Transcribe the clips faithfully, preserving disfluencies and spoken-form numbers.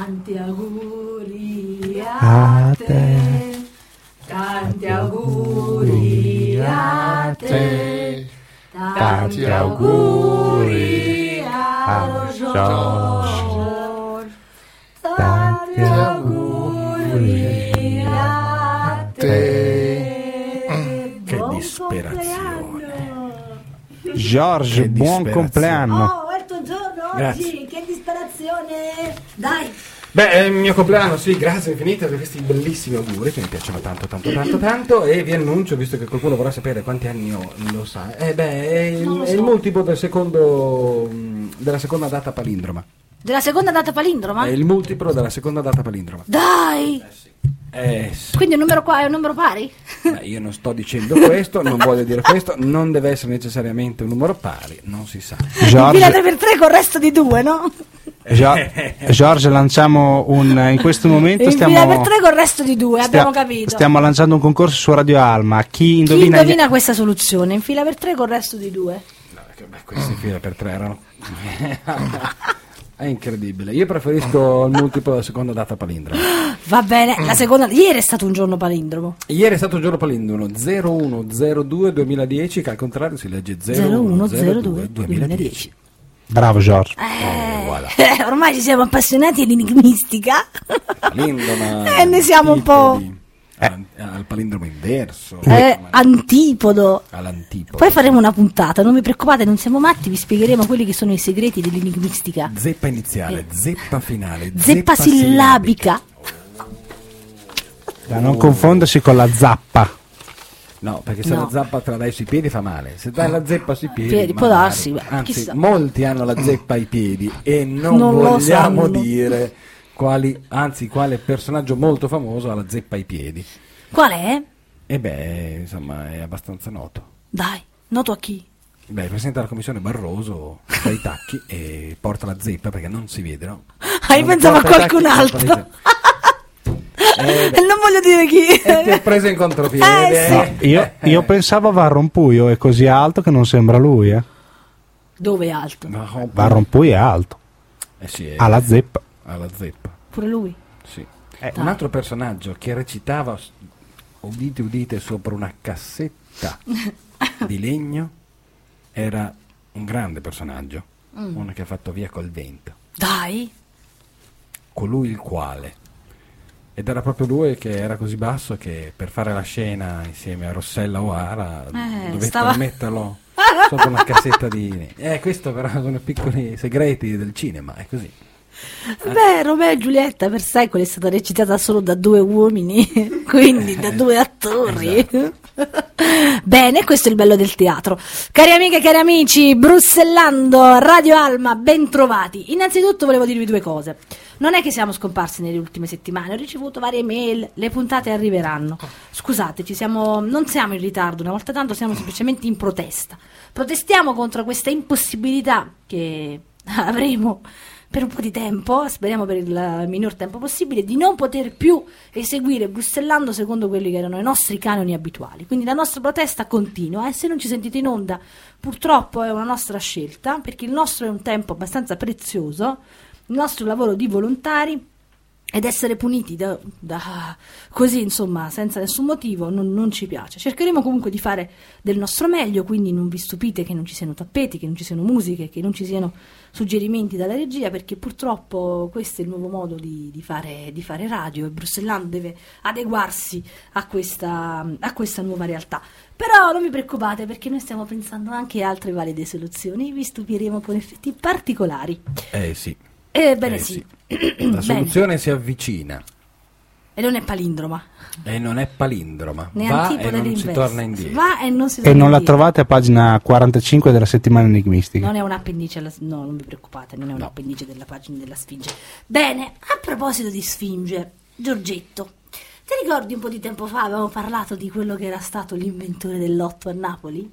Tanti auguri a te, tanti auguri a te, tanti auguri a George, tanti auguri a te. Che disperazione. George, Che buon disperazione. compleanno. Oh, è il tuo giorno oggi, Grazie. che disperazione. Dai. Beh, è il mio compleanno, sì, grazie infinite per questi bellissimi auguri che mi piacciono tanto, tanto, tanto, tanto. E vi annuncio, visto che qualcuno vorrà sapere quanti anni ho, lo sa. Eh beh, è il, Non lo è il so. multiplo del secondo, mh, della seconda data palindroma. Della seconda data palindroma? È il multiplo della seconda data palindroma. Dai. Eh sì. Quindi un numero qua è un numero pari? Beh, io non sto dicendo questo, non voglio dire questo, non deve essere necessariamente un numero pari, non si sa. Infila George, tre per tre con il resto di due, no? Gio- George, lanciamo un in questo momento Infila stiamo per tre con il resto di due, stia- abbiamo capito. stiamo lanciando un concorso su Radio Alma. Chi Chi indovina, indovina questa soluzione? Infila per tre con il resto di due. No, che- beh, questi fila per tre erano... È incredibile, io preferisco il multiplo della seconda data palindroma. Va bene, la seconda. Ieri è stato un giorno palindromo. Ieri è stato il giorno palindromo zero uno zero due duemiladieci, che al contrario si legge zero uno zero due duemiladieci. bravo George. Eh, voilà. eh, ormai ci siamo appassionati all'enigmistica. Palindroma. E ne siamo un po'. antipodi, al- Al palindromo inverso. Eh, ma- antipodo. all'antipodo. Poi faremo una puntata, non vi preoccupate, non siamo matti, vi spiegheremo quelli che sono i segreti dell'enigmistica. Zeppa iniziale, zeppa finale, Zeppa sillabica. Da non confondersi con la zappa. No, perché se No. la zappa te la dai sui piedi fa male. Se dai la zeppa sui piedi, Piedi, può magari. darsi, beh, Anzi, chissà. molti hanno la zeppa ai piedi e non, Non lo vogliamo sanno. dire quali, anzi, quale personaggio molto famoso ha la zeppa ai piedi. Qual è? E beh, insomma, è abbastanza noto. Dai, noto a chi? Beh, il presidente della commissione Barroso fa i tacchi e porta la zeppa perché non si vede, no? Ah, io Non pensavo a porta i qualcun tacchi, altro. porta i Eh, beh. Non voglio dire chi. E ti ho preso in contropiede. Eh, No, io, io pensavo a Van Rompuy, è così alto che non sembra lui. Eh. Dove è alto? No, Van Rompuy è alto, eh sì, è- ha la zeppa. ha la zeppa. Pure lui. Sì. Eh, Un altro personaggio che recitava, s- udite udite, sopra una cassetta di legno era un grande personaggio, uno che ha fatto via col vento, Dai. colui il quale, ed era proprio lui che era così basso che per fare la scena insieme a Rossella O'Hara Eh, dovette stava- metterlo sopra una cassetta di... Eh, questo però sono piccoli segreti del cinema, è così. Beh, Romeo e Giulietta per secoli è stata recitata solo da due uomini, quindi da due attori. Bene, questo è il bello del teatro. Cari amiche e cari amici, Brussellando, Radio Alma, ben trovati. Innanzitutto volevo dirvi due cose. Non è che siamo scomparsi nelle ultime settimane, ho ricevuto varie mail, le puntate arriveranno. Scusate, ci siamo, non siamo in ritardo, una volta tanto siamo semplicemente in protesta. Protestiamo contro questa impossibilità che avremo per un po' di tempo, speriamo per il minor tempo possibile, di non poter più eseguire Brussellando secondo quelli che erano i nostri canoni abituali. Quindi la nostra protesta continua e se non ci sentite in onda purtroppo è una nostra scelta, perché il nostro è un tempo abbastanza prezioso, il nostro lavoro di volontari, ed essere puniti da, da così, insomma, senza nessun motivo non, non ci piace. Cercheremo comunque di fare del nostro meglio, quindi non vi stupite che non ci siano tappeti, che non ci siano musiche, che non ci siano suggerimenti dalla regia, perché purtroppo questo è il nuovo modo di, di, fare, di fare radio e Brussellando deve adeguarsi a questa, a questa nuova realtà. Però non vi preoccupate, perché noi stiamo pensando anche a altre valide soluzioni, vi stupiremo con effetti particolari. Eh sì. Ebbene Eh, sì. sì. La soluzione si avvicina E non è palindroma. e non è palindroma. Né Va antipoda e non si l'inverso. torna indietro. Va e non si E torna non la indietro. trovate a pagina quarantacinque della settimana enigmistica. Non è un appendice, alla- no, non vi preoccupate, non è un No. appendice della pagina della Sfinge. Bene, a proposito di Sfinge, Giorgetto, ti ricordi un po' di tempo fa avevamo parlato di quello che era stato l'inventore del lotto a Napoli?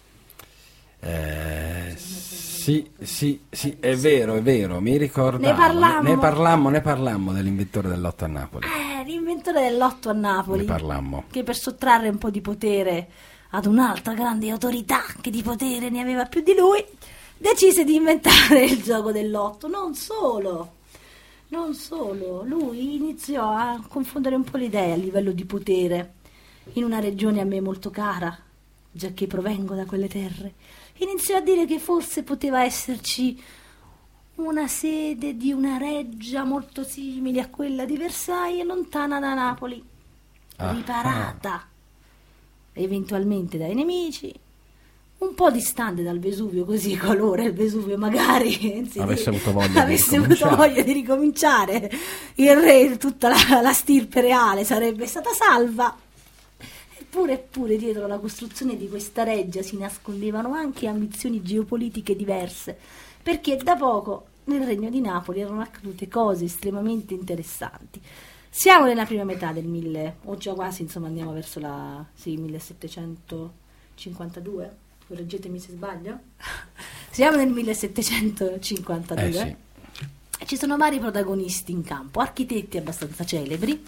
Eh, sì, sì, sì, è vero, è vero, mi ricordavo. Ne parlammo. Ne parlammo, ne parlammo dell'inventore del lotto a Napoli. Eh, l'inventore del lotto a Napoli. Ne parlammo. Che per sottrarre un po' di potere ad un'altra grande autorità che di potere ne aveva più di lui, decise di inventare il gioco del lotto. Non solo, non solo, lui iniziò a confondere un po' le idee a livello di potere in una regione a me molto cara, giacché provengo da quelle terre. Iniziò a dire che forse poteva esserci una sede di una reggia molto simile a quella di Versailles, lontana da Napoli, Ah. riparata eventualmente dai nemici, un po' distante dal Vesuvio, così qualora il Vesuvio magari anzi, Avesse di- avuto voglia di avesse avuto ricominciare. voglia di ricominciare, il re, tutta la, la stirpe reale sarebbe stata salva. Eppure, eppure dietro la costruzione di questa reggia si nascondevano anche ambizioni geopolitiche diverse, perché da poco nel regno di Napoli erano accadute cose estremamente interessanti. Siamo nella prima metà del mille, o già quasi, insomma andiamo verso la sì, millesettecentocinquantadue, correggetemi se sbaglio. Siamo nel millesettecentocinquantadue. Eh sì. E ci sono vari protagonisti in campo, architetti abbastanza celebri,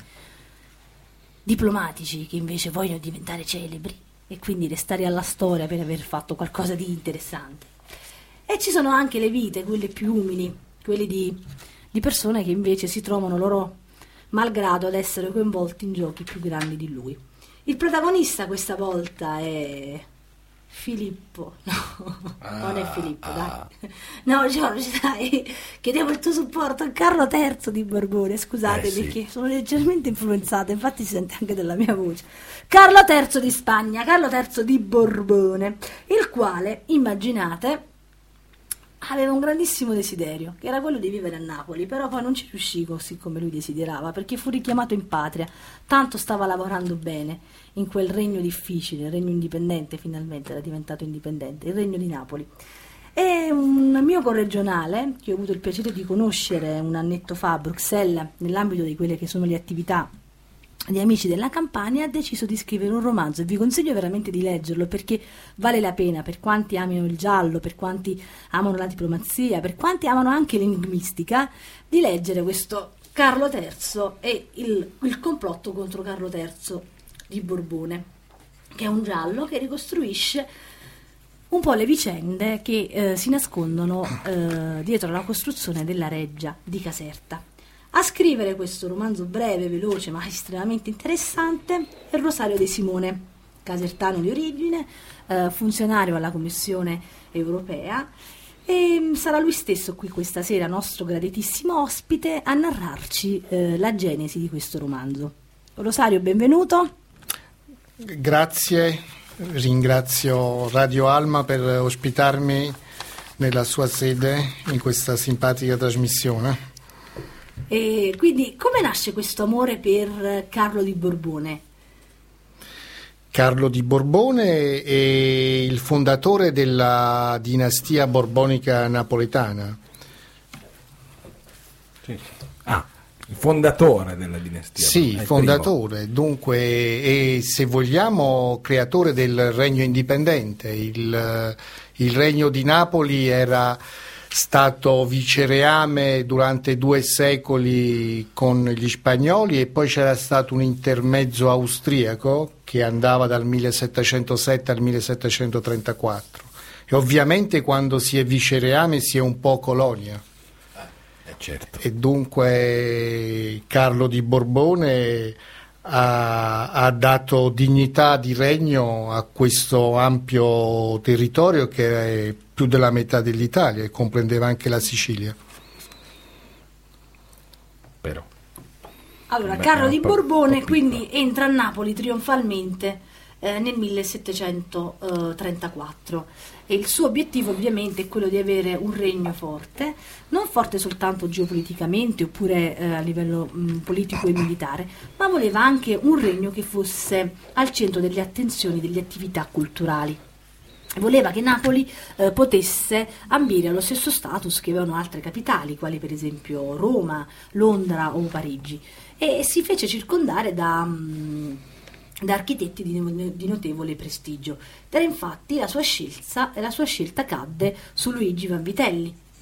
diplomatici che invece vogliono diventare celebri e quindi restare alla storia per aver fatto qualcosa di interessante. E ci sono anche le vite, quelle più umili, quelle di, di persone che invece si trovano loro malgrado ad essere coinvolti in giochi più grandi di lui. Il protagonista questa volta è Filippo, no, Ah, non è Filippo, ah. dai. No, Giorgio, dai, chiedevo il tuo supporto a Carlo terzo di Borbone, scusate Eh, sì. perché sono leggermente influenzata, infatti si sente anche dalla mia voce. Carlo terzo di Spagna, Carlo terzo di Borbone, il quale, immaginate, aveva un grandissimo desiderio, che era quello di vivere a Napoli, però poi non ci riuscì così come lui desiderava, perché fu richiamato in patria, tanto stava lavorando bene in quel regno difficile, il regno indipendente, finalmente era diventato indipendente, il regno di Napoli. E un mio corregionale, che ho avuto il piacere di conoscere un annetto fa a Bruxelles, nell'ambito di quelle che sono le attività di Amici della Campania, ha deciso di scrivere un romanzo e vi consiglio veramente di leggerlo perché vale la pena, per quanti amano il giallo, per quanti amano la diplomazia, per quanti amano anche l'enigmistica, di leggere questo Carlo terzo e il, il complotto contro Carlo terzo di Borbone, che è un giallo che ricostruisce un po' le vicende che eh, si nascondono eh, dietro la costruzione della reggia di Caserta. A scrivere questo romanzo breve, veloce, ma estremamente interessante è Rosario De Simone, casertano di origine, eh, funzionario alla Commissione europea, e mh, sarà lui stesso qui questa sera, nostro graditissimo ospite, a narrarci eh, la genesi di questo romanzo. Rosario, benvenuto. Grazie, ringrazio Radio Alma per ospitarmi nella sua sede in questa simpatica trasmissione. E quindi come nasce questo amore per Carlo di Borbone? Carlo di Borbone è il fondatore della dinastia borbonica napoletana. Sì, sì. Ah, il fondatore della dinastia. Sì, È il fondatore, dunque, e se vogliamo creatore del regno indipendente. Il, il regno di Napoli era stato vicereame durante due secoli con gli spagnoli e poi c'era stato un intermezzo austriaco che andava dal millesettecentosette al millesettecentotrentaquattro e ovviamente quando si è vicereame si è un po' colonia. Eh, certo. E dunque Carlo di Borbone ha, ha dato dignità di regno a questo ampio territorio che è più della metà dell'Italia e comprendeva anche la Sicilia. Però. Allora, Beh, Carlo è un di po'- Borbone un po' quindi piccolo. entra a Napoli trionfalmente eh, nel millesettecentotrentaquattro e il suo obiettivo ovviamente è quello di avere un regno forte, non forte soltanto geopoliticamente oppure eh, a livello mh, politico e militare, ma voleva anche un regno che fosse al centro delle attenzioni, delle attività culturali. Voleva che Napoli eh, potesse ambire allo stesso status che avevano altre capitali, quali per esempio Roma, Londra o Parigi, e si fece circondare da, mh, da architetti di, di notevole prestigio. Ed era infatti la sua scelta, la sua scelta cadde su Luigi Vanvitelli,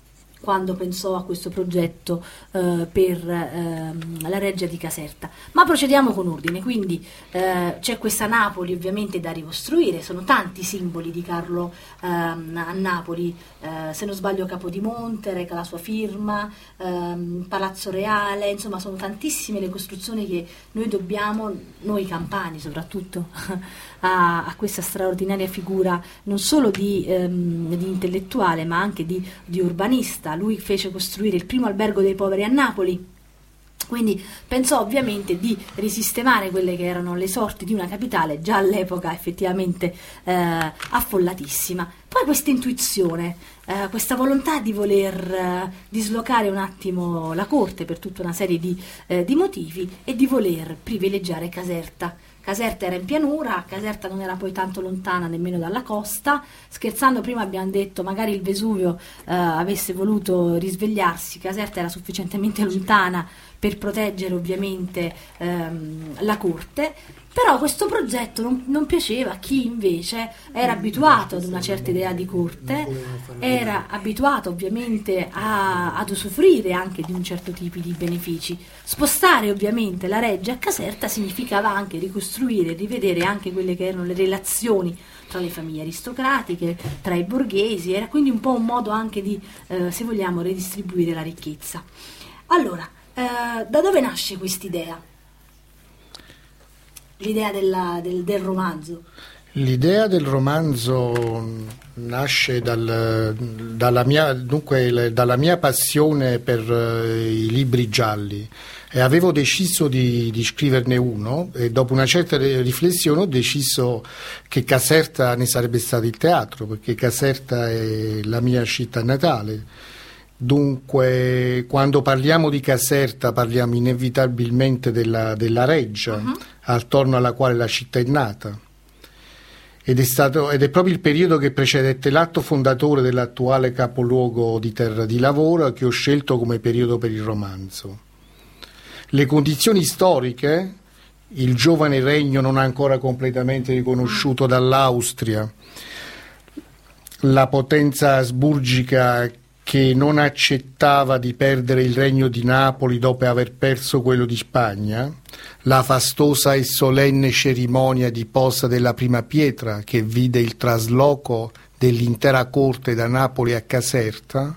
quando pensò a questo progetto eh, per ehm, la reggia di Caserta. Ma procediamo con ordine, quindi eh, c'è questa Napoli ovviamente da ricostruire, sono tanti simboli di Carlo ehm, a Napoli, eh, se non sbaglio Capodimonte reca la sua firma, ehm, Palazzo Reale, insomma sono tantissime le costruzioni che noi dobbiamo, noi campani soprattutto, a, a questa straordinaria figura non solo di, ehm, di intellettuale ma anche di, di urbanista. Lui fece costruire il primo albergo dei poveri a Napoli, quindi pensò ovviamente di risistemare quelle che erano le sorti di una capitale già all'epoca effettivamente eh, affollatissima. Poi questa intuizione, eh, questa volontà di voler eh, dislocare un attimo la corte per tutta una serie di, eh, di motivi e di voler privilegiare Caserta. Caserta era in pianura, Caserta non era poi tanto lontana nemmeno dalla costa. Scherzando prima abbiamo detto magari il Vesuvio eh, avesse voluto risvegliarsi, Caserta era sufficientemente lontana per proteggere ovviamente ehm, la corte, però questo progetto non, non piaceva a chi invece era abituato ad una certa idea di corte, era abituato ovviamente a, ad usufruire anche di un certo tipo di benefici. Spostare ovviamente la reggia a Caserta significava anche ricostruire, rivedere anche quelle che erano le relazioni tra le famiglie aristocratiche, tra i borghesi, era quindi un po' un modo anche di, eh, se vogliamo, redistribuire la ricchezza. Allora, eh, da dove nasce quest'idea? L'idea della, del, del romanzo? L'idea del romanzo nasce dal, dalla, mia, dunque, dalla mia passione per uh, i libri gialli, e avevo deciso di, di scriverne uno, e dopo una certa riflessione ho deciso che Caserta ne sarebbe stato il teatro, perché Caserta è la mia città natale. Dunque, quando parliamo di Caserta parliamo inevitabilmente della, della reggia, uh-huh. attorno alla quale la città è nata. Ed è, stato, ed è proprio il periodo che precedette l'atto fondatore dell'attuale capoluogo di terra di lavoro che ho scelto come periodo per il romanzo. Le condizioni storiche, il giovane regno non ancora completamente riconosciuto dall'Austria, la potenza asburgica che non accettava di perdere il regno di Napoli dopo aver perso quello di Spagna, la fastosa e solenne cerimonia di posa della prima pietra che vide il trasloco dell'intera corte da Napoli a Caserta,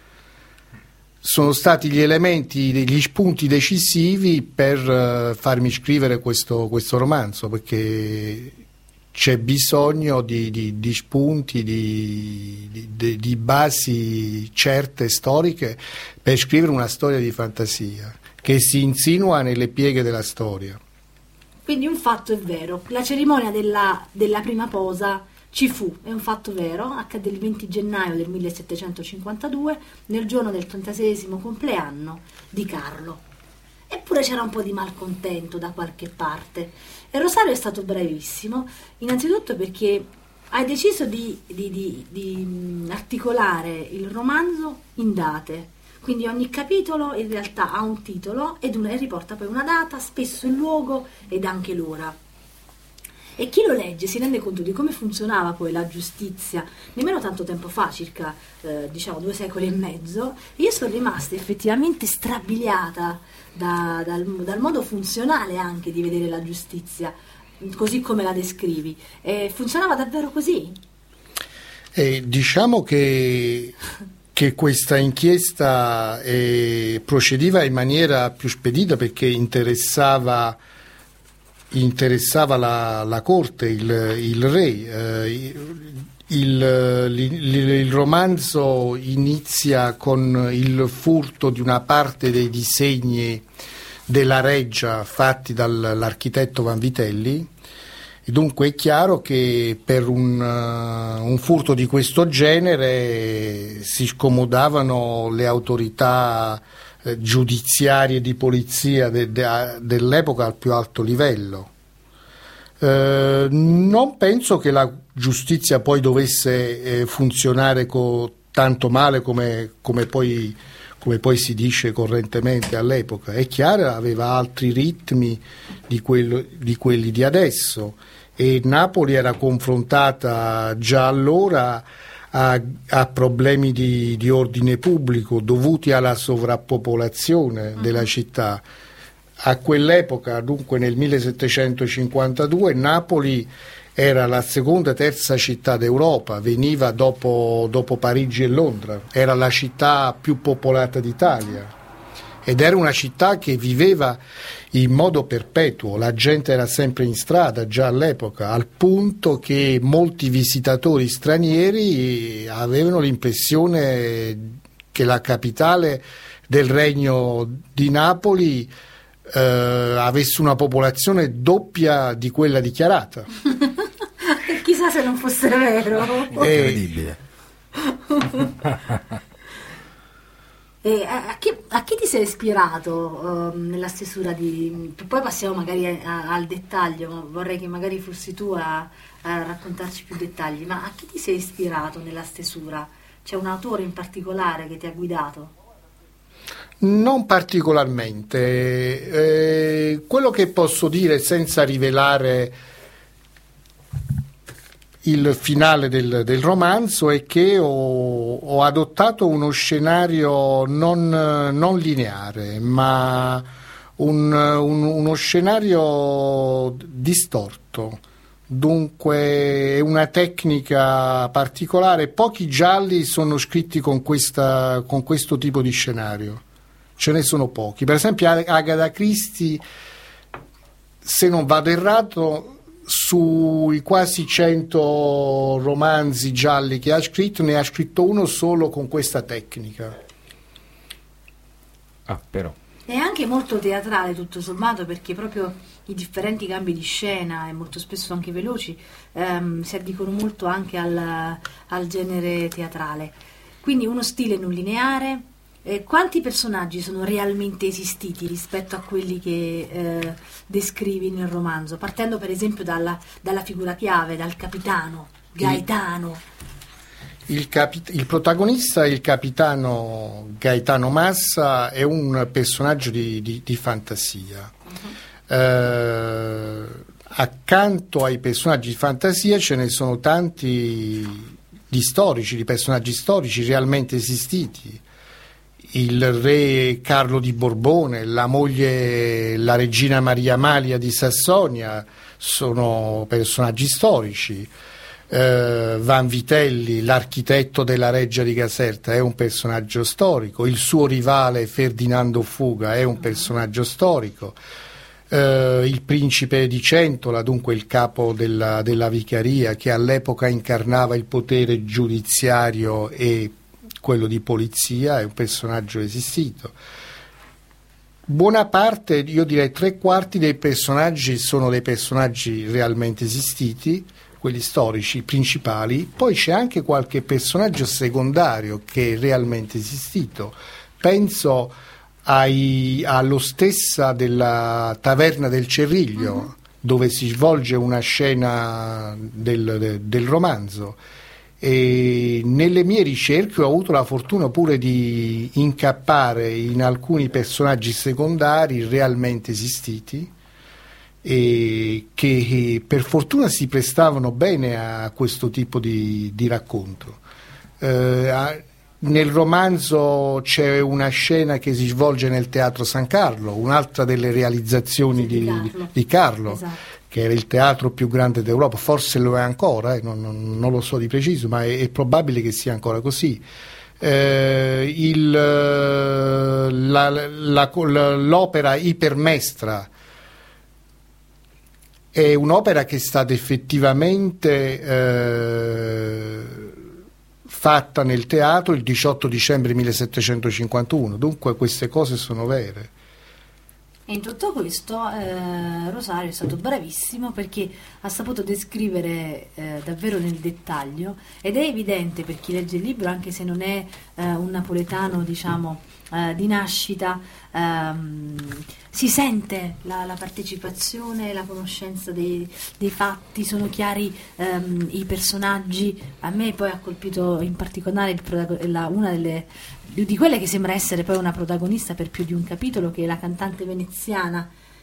sono stati gli elementi, gli spunti decisivi per uh, farmi scrivere questo, questo romanzo, perché c'è bisogno di, di, di spunti, di, di, di basi certe storiche per scrivere una storia di fantasia che si insinua nelle pieghe della storia. Quindi un fatto è vero, la cerimonia della, della prima posa ci fu, è un fatto vero, accadde il venti gennaio del millesettecentocinquantadue, nel giorno del trentaseiesimo compleanno di Carlo. Eppure c'era un po' di malcontento da qualche parte. E Rosario è stato bravissimo, innanzitutto perché hai deciso di, di, di, di articolare il romanzo in date. Quindi ogni capitolo in realtà ha un titolo ed una, e riporta poi una data, spesso il luogo ed anche l'ora. E chi lo legge si rende conto di come funzionava poi la giustizia nemmeno tanto tempo fa, circa eh, diciamo due secoli e mezzo. Io sono rimasta effettivamente strabiliata da, dal, dal modo funzionale anche di vedere la giustizia, così come la descrivi. E funzionava davvero così? Eh, diciamo che, che questa inchiesta eh, procedeva in maniera più spedita, perché interessava interessava la, la corte, il, il re. Eh, il, il, il romanzo inizia con il furto di una parte dei disegni della reggia fatti dall'architetto Vanvitelli, e dunque è chiaro che per un, uh, un furto di questo genere si scomodavano le autorità giudiziarie di polizia de, de, dell'epoca al più alto livello. Eh, non penso che la giustizia poi dovesse eh, funzionare co, tanto male come, come, poi, come poi si dice correntemente all'epoca. È chiaro, aveva altri ritmi di, quello, di quelli di adesso, e Napoli era confrontata già allora a, a problemi di, di ordine pubblico dovuti alla sovrappopolazione della città. A quell'epoca, dunque nel millesettecentocinquantadue, Napoli era la seconda, terza città d'Europa, veniva dopo, dopo Parigi e Londra, era la città più popolata d'Italia ed era una città che viveva in modo perpetuo, la gente era sempre in strada già all'epoca, al punto che molti visitatori stranieri avevano l'impressione che la capitale del Regno di Napoli eh, avesse una popolazione doppia di quella dichiarata. Chissà se non fosse vero. Incredibile. E a, a, chi, a chi ti sei ispirato uh, nella stesura di... Poi passiamo magari a, a, al dettaglio, ma vorrei che magari fossi tu a, a raccontarci più dettagli, ma a chi ti sei ispirato nella stesura? C'è un autore in particolare che ti ha guidato? Non particolarmente. Eh, quello che posso dire senza rivelare il finale del, del romanzo è che ho, ho adottato uno scenario non, non lineare, ma un, un, uno scenario distorto. Dunque è una tecnica particolare. Pochi gialli sono scritti con, questa, con questo tipo di scenario. Ce ne sono pochi. Per esempio Agatha Christie, se non vado errato, sui quasi cento romanzi gialli che ha scritto, ne ha scritto uno solo con questa tecnica. Ah, però. È anche molto teatrale tutto sommato, perché proprio i differenti cambi di scena, e molto spesso anche veloci, ehm, si addicono molto anche al, al genere teatrale. Quindi uno stile non lineare. Eh, quanti personaggi sono realmente esistiti rispetto a quelli che eh, descrivi nel romanzo? Partendo per esempio dalla, dalla figura chiave, dal capitano Gaetano. Il, il, capi, il protagonista, il capitano Gaetano Massa, è un personaggio di, di, di fantasia. Uh-huh. Eh, accanto ai personaggi di fantasia ce ne sono tanti di storici, di personaggi storici realmente esistiti. Il re Carlo di Borbone, la moglie, la regina Maria Amalia di Sassonia sono personaggi storici. Eh, Vanvitelli, l'architetto della Reggia di Caserta, è un personaggio storico. Il suo rivale Ferdinando Fuga è un personaggio storico. Eh, il principe di Centola, dunque il capo della, della vicaria, che all'epoca incarnava il potere giudiziario e quello di polizia, è un personaggio esistito. Buona parte, io direi tre quarti dei personaggi sono dei personaggi realmente esistiti, quelli storici principali. Poi c'è anche qualche personaggio secondario che è realmente esistito. Penso ai, allo stessa della Taverna del Cerriglio, uh-huh. dove si svolge una scena del, del, del romanzo. E nelle mie ricerche ho avuto la fortuna pure di incappare in alcuni personaggi secondari realmente esistiti e che per fortuna si prestavano bene a questo tipo di, di racconto. Eh, nel romanzo c'è una scena che si svolge nel Teatro San Carlo, un'altra delle realizzazioni di, di Carlo, di Carlo esatto. che era il teatro più grande d'Europa, forse lo è ancora, eh, non, non, non lo so di preciso, ma è, è probabile che sia ancora così. Eh, il, la, la, la, l'opera Ipermestra è un'opera che è stata effettivamente eh, fatta nel teatro il diciotto dicembre millesettecentocinquantuno, dunque queste cose sono vere. E in tutto questo eh, Rosario è stato bravissimo, perché ha saputo descrivere eh, davvero nel dettaglio, ed è evidente per chi legge il libro, anche se non è eh, un napoletano diciamo eh, di nascita, ehm, si sente la, la partecipazione, la conoscenza dei, dei fatti, sono chiari ehm, i personaggi. A me poi ha colpito in particolare il protagon- la, una delle di quelle che sembra essere poi una protagonista per più di un capitolo, che è la cantante veneziana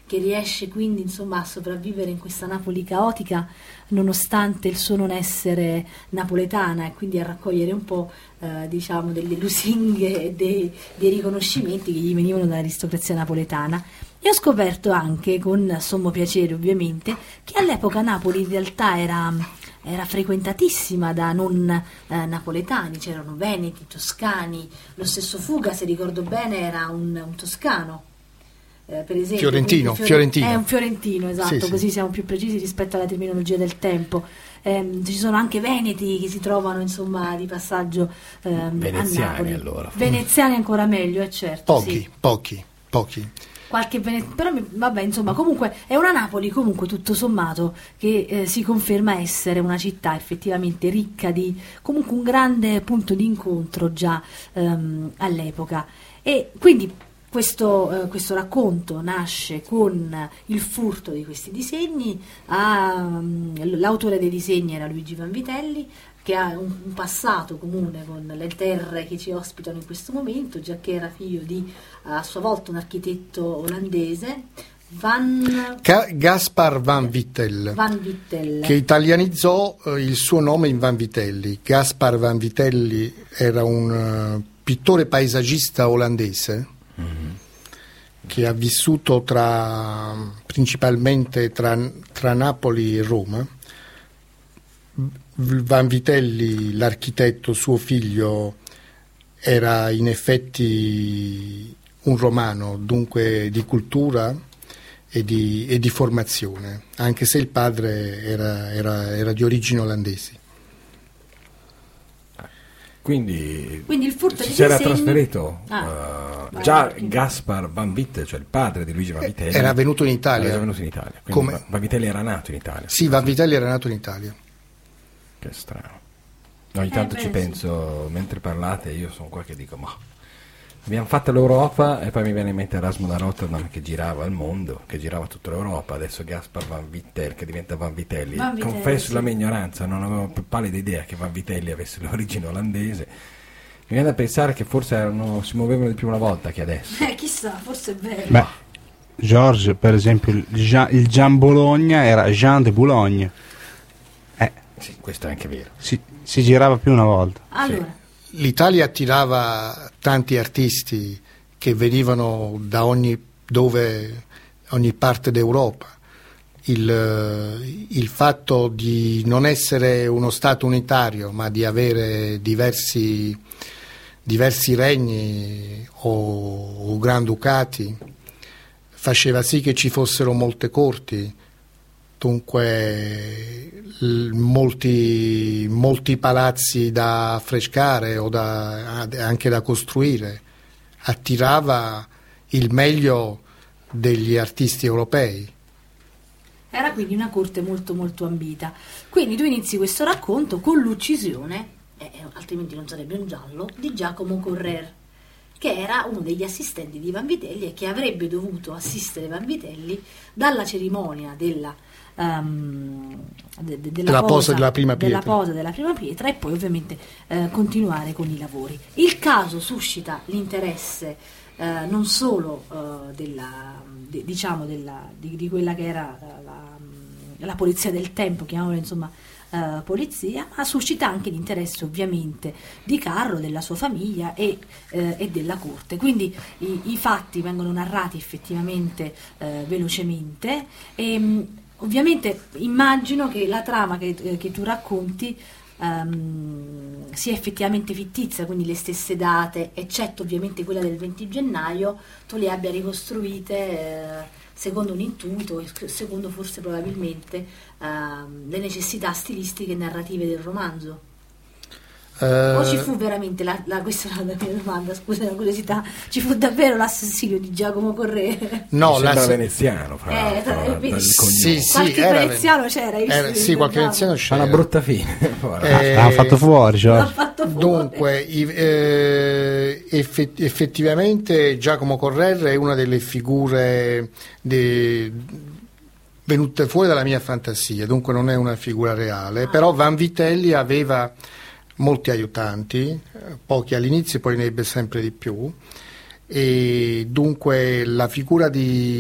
che riesce quindi insomma a sopravvivere in questa Napoli caotica nonostante il suo non essere napoletana, e quindi a raccogliere un po' eh, diciamo delle lusinghe e dei, dei riconoscimenti che gli venivano dall'aristocrazia napoletana. E ho scoperto anche, con sommo piacere ovviamente, che all'epoca Napoli in realtà era, era frequentatissima da non eh, napoletani, c'erano veneti, toscani, lo stesso Fuga, se ricordo bene, era un, un toscano. Eh, per esempio, Fiorentino, Fiore- Fiorentino. È un fiorentino, esatto, Sì, così sì. siamo più precisi rispetto alla terminologia del tempo. Eh, ci sono anche veneti che si trovano insomma di passaggio ehm, Veneziani, a Napoli. allora. Veneziani ancora meglio, è certo. Pochi, sì. pochi, pochi. Qualche vene- però mi- vabbè, insomma, comunque è una Napoli comunque tutto sommato che eh, si conferma essere una città effettivamente ricca di comunque un grande punto di incontro già ehm, all'epoca. E quindi questo, eh, questo racconto nasce con il furto di questi disegni. Ah, mm, l'autore dei disegni era Luigi Vanvitelli, che ha un, un passato comune con le terre che ci ospitano in questo momento, già che era figlio di a sua volta un architetto olandese, Van, Ca- Gaspar Van Vittel, Van Vittel. che italianizzò eh, il suo nome in Vanvitelli. Gaspar Van Vitelli era un eh, pittore paesaggista olandese che ha vissuto tra, principalmente tra, tra Napoli e Roma. Vanvitelli, l'architetto, suo figlio, era in effetti un romano, dunque di cultura e di, e di formazione, anche se il padre era, era, era di origini olandesi. Quindi, Quindi il furto si dei era disegni- trasferito Ah, eh, vai, già vai. Gaspar Van Witte, cioè il padre di Luigi Vanvitelli, Era venuto in Italia. era venuto in Italia. Quindi Come- Vanvitelli era nato in Italia. Sì, Vanvitelli era nato in Italia. Che strano. Ogni tanto Eh, ci beh, sì. penso, mentre parlate, io sono qua che dico, ma abbiamo fatto l'Europa e poi mi viene in mente Erasmo da Rotterdam che girava il mondo, che girava tutta l'Europa, adesso Gaspar Van Vittel che diventa Van Vitelli. Van Vitelli, Confesso sì. la mia ignoranza, non avevo più pallida idea che Van Vitelli avesse l'origine olandese. Mi viene da pensare che forse erano, si muovevano di più una volta che adesso. Eh, chissà, forse è vero. Beh, George, per esempio, il Jean, il Jean Bologna era Jean de Boulogne. Eh, Sì, questo è anche vero. si, si girava più una volta. Allora, L'Italia attirava tanti artisti che venivano da ogni, dove, ogni parte d'Europa. Il, il fatto di non essere uno Stato unitario, ma di avere diversi, diversi regni o, o granducati, faceva sì che ci fossero molte corti, dunque l- molti, molti palazzi da affrescare o da, anche da costruire. Attirava il meglio degli artisti europei. era quindi una corte molto molto ambita. Quindi tu inizi questo racconto con l'uccisione, eh, altrimenti non sarebbe un giallo, di Giacomo Correr, che era uno degli assistenti di Vanvitelli e che avrebbe dovuto assistere Vanvitelli dalla cerimonia della, um, de- de- della, Della posa, posa della prima della pietra. posa della prima pietra e poi ovviamente eh, continuare con i lavori. Il caso suscita l'interesse eh, non solo eh, della, de- diciamo della, di, di quella che era la, la polizia del tempo, chiamiamola insomma Uh, polizia, ma suscita anche l'interesse ovviamente di Carlo, della sua famiglia e, eh, e della corte. Quindi i, i fatti vengono narrati effettivamente eh, velocemente e mh, ovviamente immagino che la trama che, eh, che tu racconti um, sia effettivamente fittizia, quindi le stesse date, eccetto ovviamente quella del venti gennaio, tu le abbia ricostruite eh, secondo un intuito e secondo forse probabilmente uh, le necessità stilistiche e narrative del romanzo. Eh, O ci fu veramente, la, la, questa è la mia domanda, scusa la curiosità, ci fu davvero l'assassinio di Giacomo Correr? no, Mi sembra la- veneziano, fra Eh, l'altro, tra- dal- vedi- dal Sì, cognome. sì, qualche era- veneziano c'era, hai visto? era- sì, qualche veneziano Fa una c'era. brutta fine. Ora. Eh, L'hanno fatto fuori, L'ha George. fatto fuori. Dunque, i- eh, effe- effettivamente Giacomo Correr è una delle figure de- venute fuori dalla mia fantasia, dunque non è una figura reale, però Vanvitelli aveva molti aiutanti, eh, pochi all'inizio, poi ne ebbe sempre di più, e dunque la figura di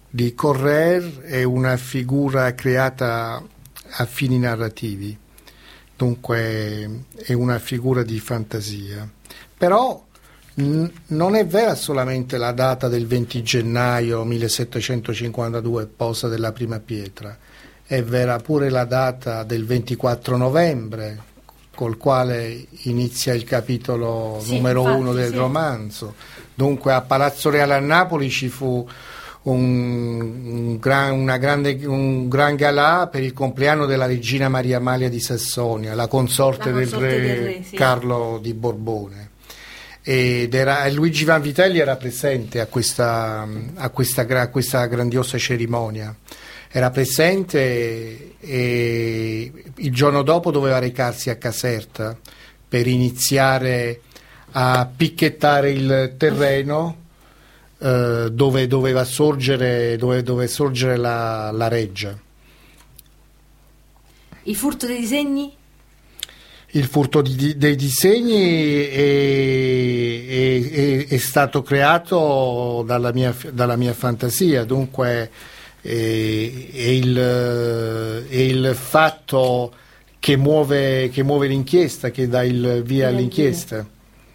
di Correr è una figura creata a fini narrativi, dunque è una figura di fantasia. Però n- non è vera solamente la data del venti gennaio millesettecentocinquantadue, posa della prima pietra, è vera pure la data del ventiquattro novembre, col quale inizia il capitolo sì, numero infatti, uno del sì. romanzo. Dunque a Palazzo Reale a Napoli ci fu un, un, gran, una grande, un gran galà per il compleanno della regina Maria Amalia di Sassonia, la consorte, La del consorte re, del re, sì. Carlo di Borbone. Ed era, Luigi Vanvitelli era presente a questa, a questa, a questa grandiosa cerimonia. Era presente e il giorno dopo doveva recarsi a Caserta per iniziare a picchettare il terreno eh, dove doveva sorgere, dove, dove sorgere la, la reggia. Il furto dei disegni? Il furto di, dei disegni è, è, è, è stato creato dalla mia, dalla mia fantasia, dunque è, è, il, è il fatto che muove, che muove l'inchiesta, che dà il via all'inchiesta.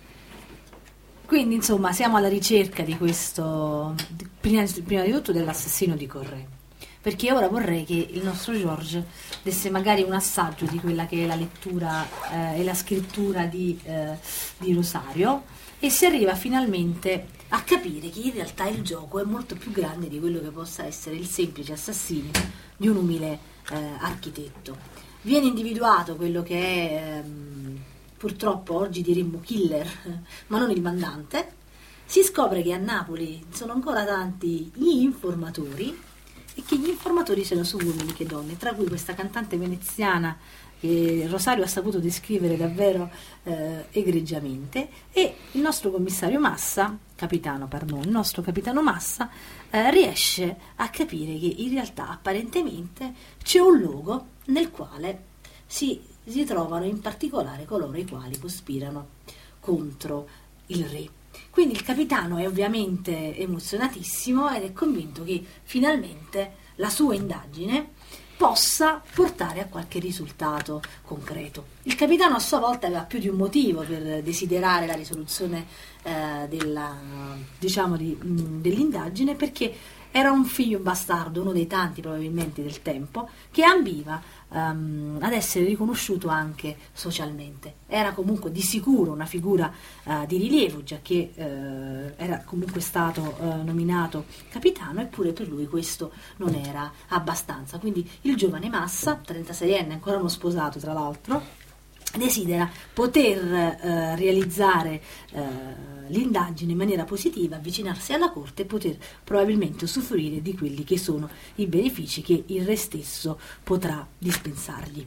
Quindi insomma siamo alla ricerca di questo, prima, prima di tutto dell'assassino di Corré, perché ora vorrei che il nostro George desse magari un assaggio di quella che è la lettura eh, e la scrittura di, eh, di Rosario, e si arriva finalmente a capire che in realtà il gioco è molto più grande di quello che possa essere il semplice assassino di un umile eh, architetto. Viene individuato quello che è ehm, purtroppo oggi diremmo killer, ma non il mandante. Si scopre che a Napoli sono ancora tanti gli informatori e che gli informatori sono su uomini che donne, tra cui questa cantante veneziana che Rosario ha saputo descrivere davvero eh, egregiamente, e il nostro commissario Massa, capitano, pardon, il nostro capitano Massa eh, riesce a capire che in realtà apparentemente c'è un luogo nel quale si, si trovano in particolare coloro i quali cospirano contro il re. Quindi il capitano è ovviamente emozionatissimo ed è convinto che finalmente la sua indagine possa portare a qualche risultato concreto. Il capitano a sua volta aveva più di un motivo per desiderare la risoluzione eh, della, diciamo di, mh, dell'indagine, perché era un figlio bastardo, uno dei tanti probabilmente del tempo, che ambiva um, ad essere riconosciuto anche socialmente. Era comunque di sicuro una figura uh, di rilievo, già che uh, era comunque stato uh, nominato capitano, eppure per lui questo non era abbastanza. Quindi il giovane Massa, trentaseienne, ancora non sposato tra l'altro, desidera poter eh, realizzare eh, l'indagine in maniera positiva, avvicinarsi alla corte e poter probabilmente usufruire di quelli che sono i benefici che il re stesso potrà dispensargli.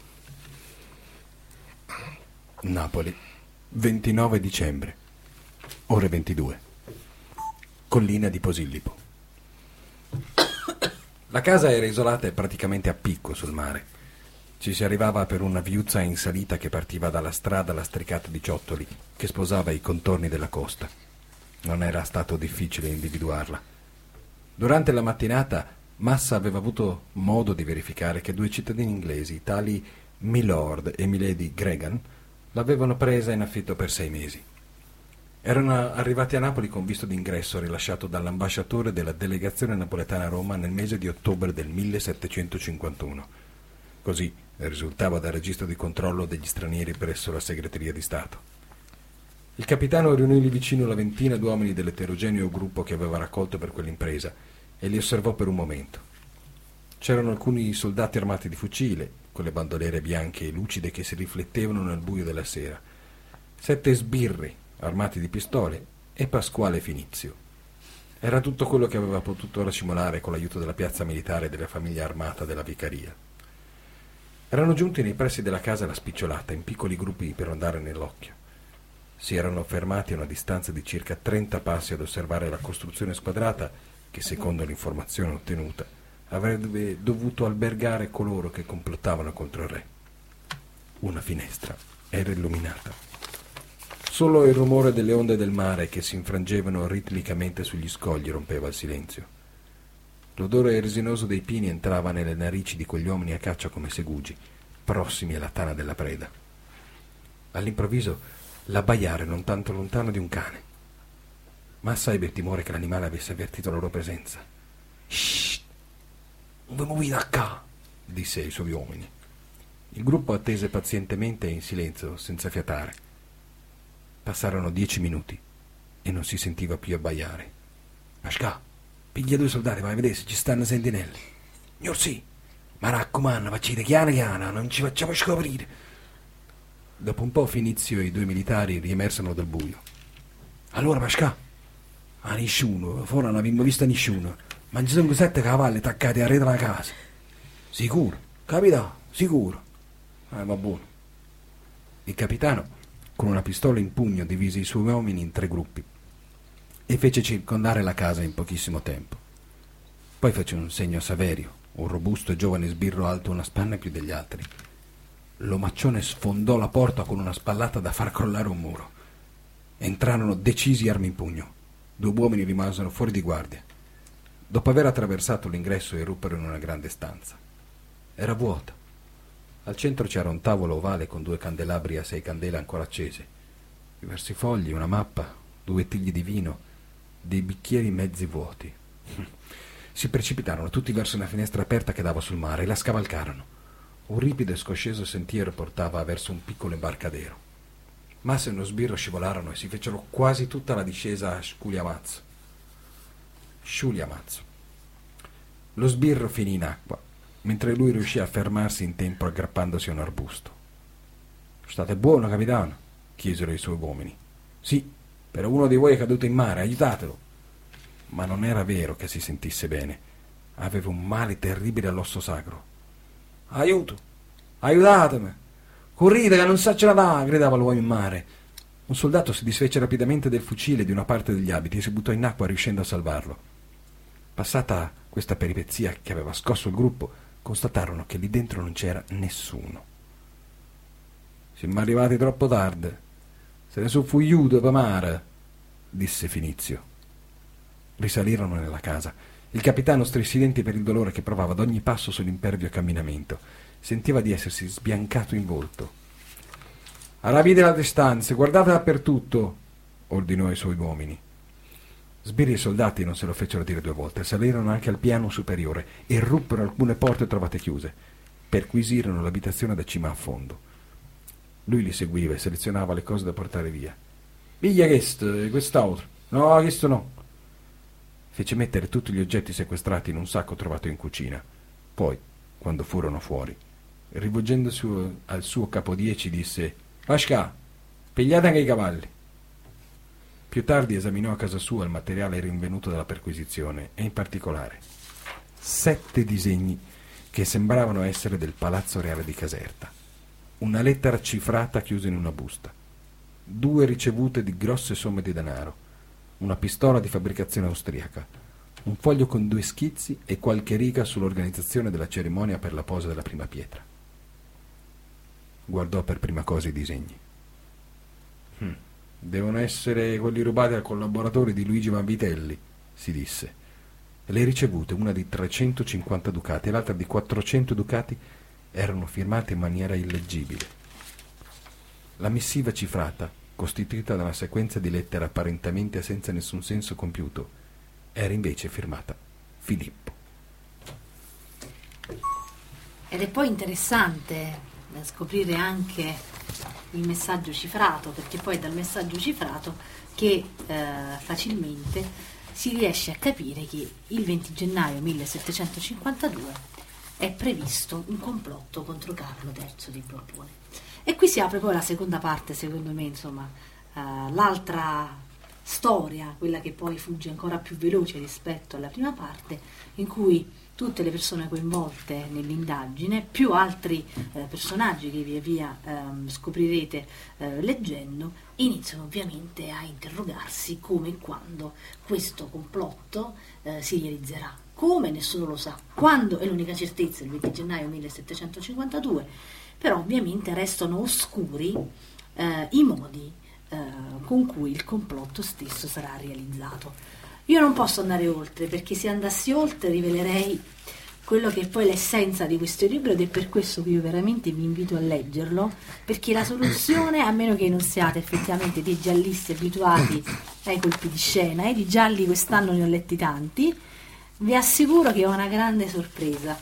Napoli, ventinove dicembre, ore ventidue, collina di Posillipo. La casa era isolata e praticamente a picco sul mare. Ci si arrivava per una viuzza in salita che partiva dalla strada lastricata di ciottoli che sposava i contorni della costa. Non era stato difficile individuarla. Durante la mattinata Massa aveva avuto modo di verificare che due cittadini inglesi, tali Milord e Milady Gregan, l'avevano presa in affitto per sei mesi. Erano arrivati a Napoli con visto d'ingresso rilasciato dall'ambasciatore della delegazione napoletana a Roma nel mese di ottobre del millesettecentocinquantuno. Così risultava dal registro di controllo degli stranieri presso la segreteria di Stato. Il capitano riunì lì vicino la ventina d'uomini dell'eterogeneo gruppo che aveva raccolto per quell'impresa e li osservò per un momento. C'erano alcuni soldati armati di fucile, con le bandoliere bianche e lucide che si riflettevano nel buio della sera, sette sbirri armati di pistole e Pasquale Finizio. Era tutto quello che aveva potuto racimolare con l'aiuto della piazza militare e della famiglia armata della vicaria. Erano giunti nei pressi della casa alla spicciolata, in piccoli gruppi per andare nell'occhio. Si erano fermati a una distanza di circa trenta passi ad osservare la costruzione squadrata che, secondo l'informazione ottenuta, avrebbe dovuto albergare coloro che complottavano contro il re. Una finestra era illuminata. Solo il rumore delle onde del mare che si infrangevano ritmicamente sugli scogli rompeva il silenzio. L'odore resinoso dei pini entrava nelle narici di quegli uomini a caccia come segugi, prossimi alla tana della preda. All'improvviso l'abbaiare non tanto lontano di un cane. Massa ebbe il timore che l'animale avesse avvertito la loro presenza. «Shh! Non vi muovete da qua!» disse ai suoi uomini. Il gruppo attese pazientemente e in silenzio, senza fiatare. Passarono dieci minuti e non si sentiva più abbaiare. «Mascà, piglia due soldati, vai a vedere se ci stanno sentinelle». «Signor sì, ma raccomando, facete chiana chiana, non ci facciamo scoprire». Dopo un po' Finizio e i due militari riemersero dal buio. «Allora, Mascà?» «Ah, nessuno, fuori non abbiamo visto nessuno, ma ci sono sette cavalli attaccati a rete della casa». «Sicuro, capitano, sicuro». «Ah, va buono». Il capitano, con una pistola in pugno, divise i suoi uomini in tre gruppi e fece circondare la casa in pochissimo tempo. Poi fece un segno a Saverio, un robusto e giovane sbirro alto una spanna più degli altri. L'omaccione sfondò la porta con una spallata da far crollare un muro. Entrarono decisi, armi in pugno. Due uomini rimasero fuori di guardia. Dopo aver attraversato l'ingresso eruppero in una grande stanza. Era vuota. Al centro c'era un tavolo ovale con due candelabri a sei candele ancora accese, diversi fogli, una mappa, due tigli di vino, dei bicchieri mezzi vuoti. Si precipitarono tutti verso una finestra aperta che dava sul mare e la scavalcarono. Un ripido e scosceso sentiero portava verso un piccolo imbarcadero. Massa e uno sbirro scivolarono e si fecero quasi tutta la discesa a Sculiamazzo. Sciuliamazzo. Lo sbirro finì in acqua, mentre lui riuscì a fermarsi in tempo aggrappandosi a un arbusto. «State buono, capitano?» chiesero i suoi uomini. «Sì, però uno di voi è caduto in mare, aiutatelo!» Ma non era vero che si sentisse bene. Aveva un male terribile all'osso sacro. «Aiuto! Aiutatemi! Corrite che non sa ce la dà!» gridava l'uomo in mare. Un soldato si disfece rapidamente del fucile di una parte degli abiti e si buttò in acqua riuscendo a salvarlo. Passata questa peripezia che aveva scosso il gruppo, constatarono che lì dentro non c'era nessuno. «Siamo arrivati troppo tardi. Se ne sono fugliuto per mare», disse Finizio. Risalirono nella casa. Il capitano strinse i denti per il dolore che provava ad ogni passo sull'impervio camminamento. Sentiva di essersi sbiancato in volto. «Rapite la distanza, guardate dappertutto», ordinò ai suoi uomini. Sbirri e soldati non se lo fecero dire due volte, salirono anche al piano superiore e ruppero alcune porte trovate chiuse. Perquisirono l'abitazione da cima a fondo. Lui li seguiva e selezionava le cose da portare via. «Piglia questo e quest'altro». «No, questo no». Fece mettere tutti gli oggetti sequestrati in un sacco trovato in cucina. Poi, quando furono fuori, rivolgendosi al suo capodieci, disse: «Pasca, pigliate anche i cavalli». Più tardi esaminò a casa sua il materiale rinvenuto dalla perquisizione e in particolare sette disegni che sembravano essere del palazzo reale di Caserta, una lettera cifrata chiusa in una busta, due ricevute di grosse somme di denaro, una pistola di fabbricazione austriaca, un foglio con due schizzi e qualche riga sull'organizzazione della cerimonia per la posa della prima pietra. Guardò per prima cosa i disegni. Hm. «Devono essere quelli rubati al collaboratore di Luigi Vanvitelli», si disse. Le ricevute, una di trecentocinquanta ducati e l'altra di quattrocento ducati, erano firmate in maniera illeggibile. La missiva cifrata, costituita da una sequenza di lettere apparentemente senza nessun senso compiuto, era invece firmata Filippo. Ed è poi interessante scoprire anche il messaggio cifrato, perché poi è dal messaggio cifrato che eh, facilmente si riesce a capire che il venti gennaio millesettecentocinquantadue è previsto un complotto contro Carlo terzo di Borbone. E qui si apre poi la seconda parte, secondo me, insomma, eh, l'altra storia, quella che poi fugge ancora più veloce rispetto alla prima parte, in cui tutte le persone coinvolte nell'indagine, più altri eh, personaggi che via via ehm, scoprirete eh, leggendo, iniziano ovviamente a interrogarsi come e quando questo complotto eh, si realizzerà. Come? Nessuno lo sa. Quando? È l'unica certezza, il venti gennaio millesettecentocinquantadue, però ovviamente restano oscuri eh, i modi eh, con cui il complotto stesso sarà realizzato. Io non posso andare oltre, perché se andassi oltre rivelerei quello che è poi l'essenza di questo libro, ed è per questo che io veramente vi invito a leggerlo, perché la soluzione, a meno che non siate effettivamente dei giallisti abituati ai colpi di scena, e di gialli quest'anno ne ho letti tanti, vi assicuro che è una grande sorpresa,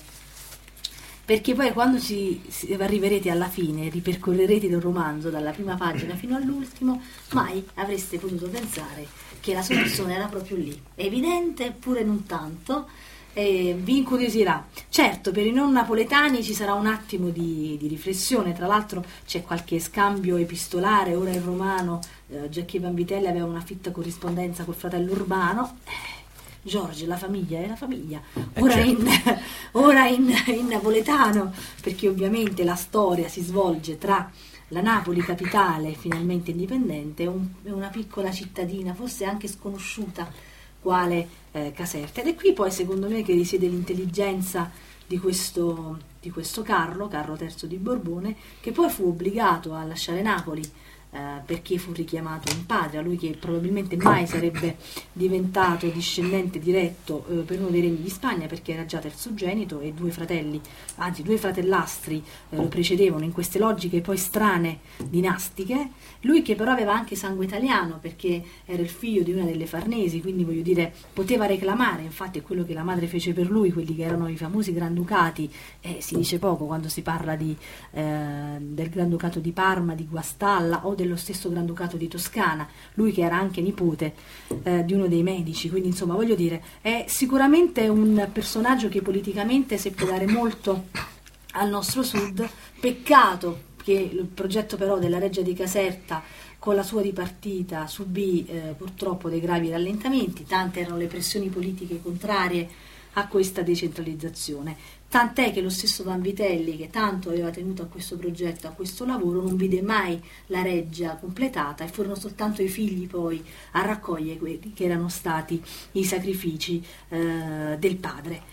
perché poi quando ci, ci arriverete alla fine, ripercorrerete il romanzo dalla prima pagina fino all'ultimo, mai avreste potuto pensare che la soluzione era proprio lì. È evidente, eppure non tanto. Eh, vi incuriosirà. Certo, per i non napoletani ci sarà un attimo di, di riflessione, tra l'altro c'è qualche scambio epistolare, ora in romano eh, Giacché Vanvitelli aveva una fitta corrispondenza col fratello Urbano, eh, Giorgio, la famiglia è la famiglia, ora, eh certo. in, ora in, in napoletano, perché ovviamente la storia si svolge tra la Napoli capitale finalmente indipendente e un, una piccola cittadina, forse anche sconosciuta, quale eh, Caserta. Ed è qui poi secondo me che risiede l'intelligenza di questo, di questo Carlo, Carlo terzo di Borbone, che poi fu obbligato a lasciare Napoli eh, perché fu richiamato in patria, lui che probabilmente mai sarebbe diventato discendente diretto eh, per uno dei regni di Spagna, perché era già terzogenito e due fratelli, anzi due fratellastri eh, lo precedevano in queste logiche poi strane dinastiche. Lui che però aveva anche sangue italiano, perché era il figlio di una delle Farnesi, quindi voglio dire poteva reclamare, infatti è quello che la madre fece per lui, quelli che erano i famosi Granducati, e si dice poco quando si parla di, eh, del Granducato di Parma, di Guastalla o dello stesso Granducato di Toscana, lui che era anche nipote eh, di uno dei Medici, quindi insomma voglio dire è sicuramente un personaggio che politicamente seppe dare molto al nostro sud. Peccato che il progetto però della Reggia di Caserta con la sua dipartita subì eh, purtroppo dei gravi rallentamenti, tante erano le pressioni politiche contrarie a questa decentralizzazione, tant'è che lo stesso Vanvitelli, che tanto aveva tenuto a questo progetto, a questo lavoro, non vide mai la Reggia completata e furono soltanto i figli poi a raccogliere quelli che erano stati i sacrifici eh, del padre.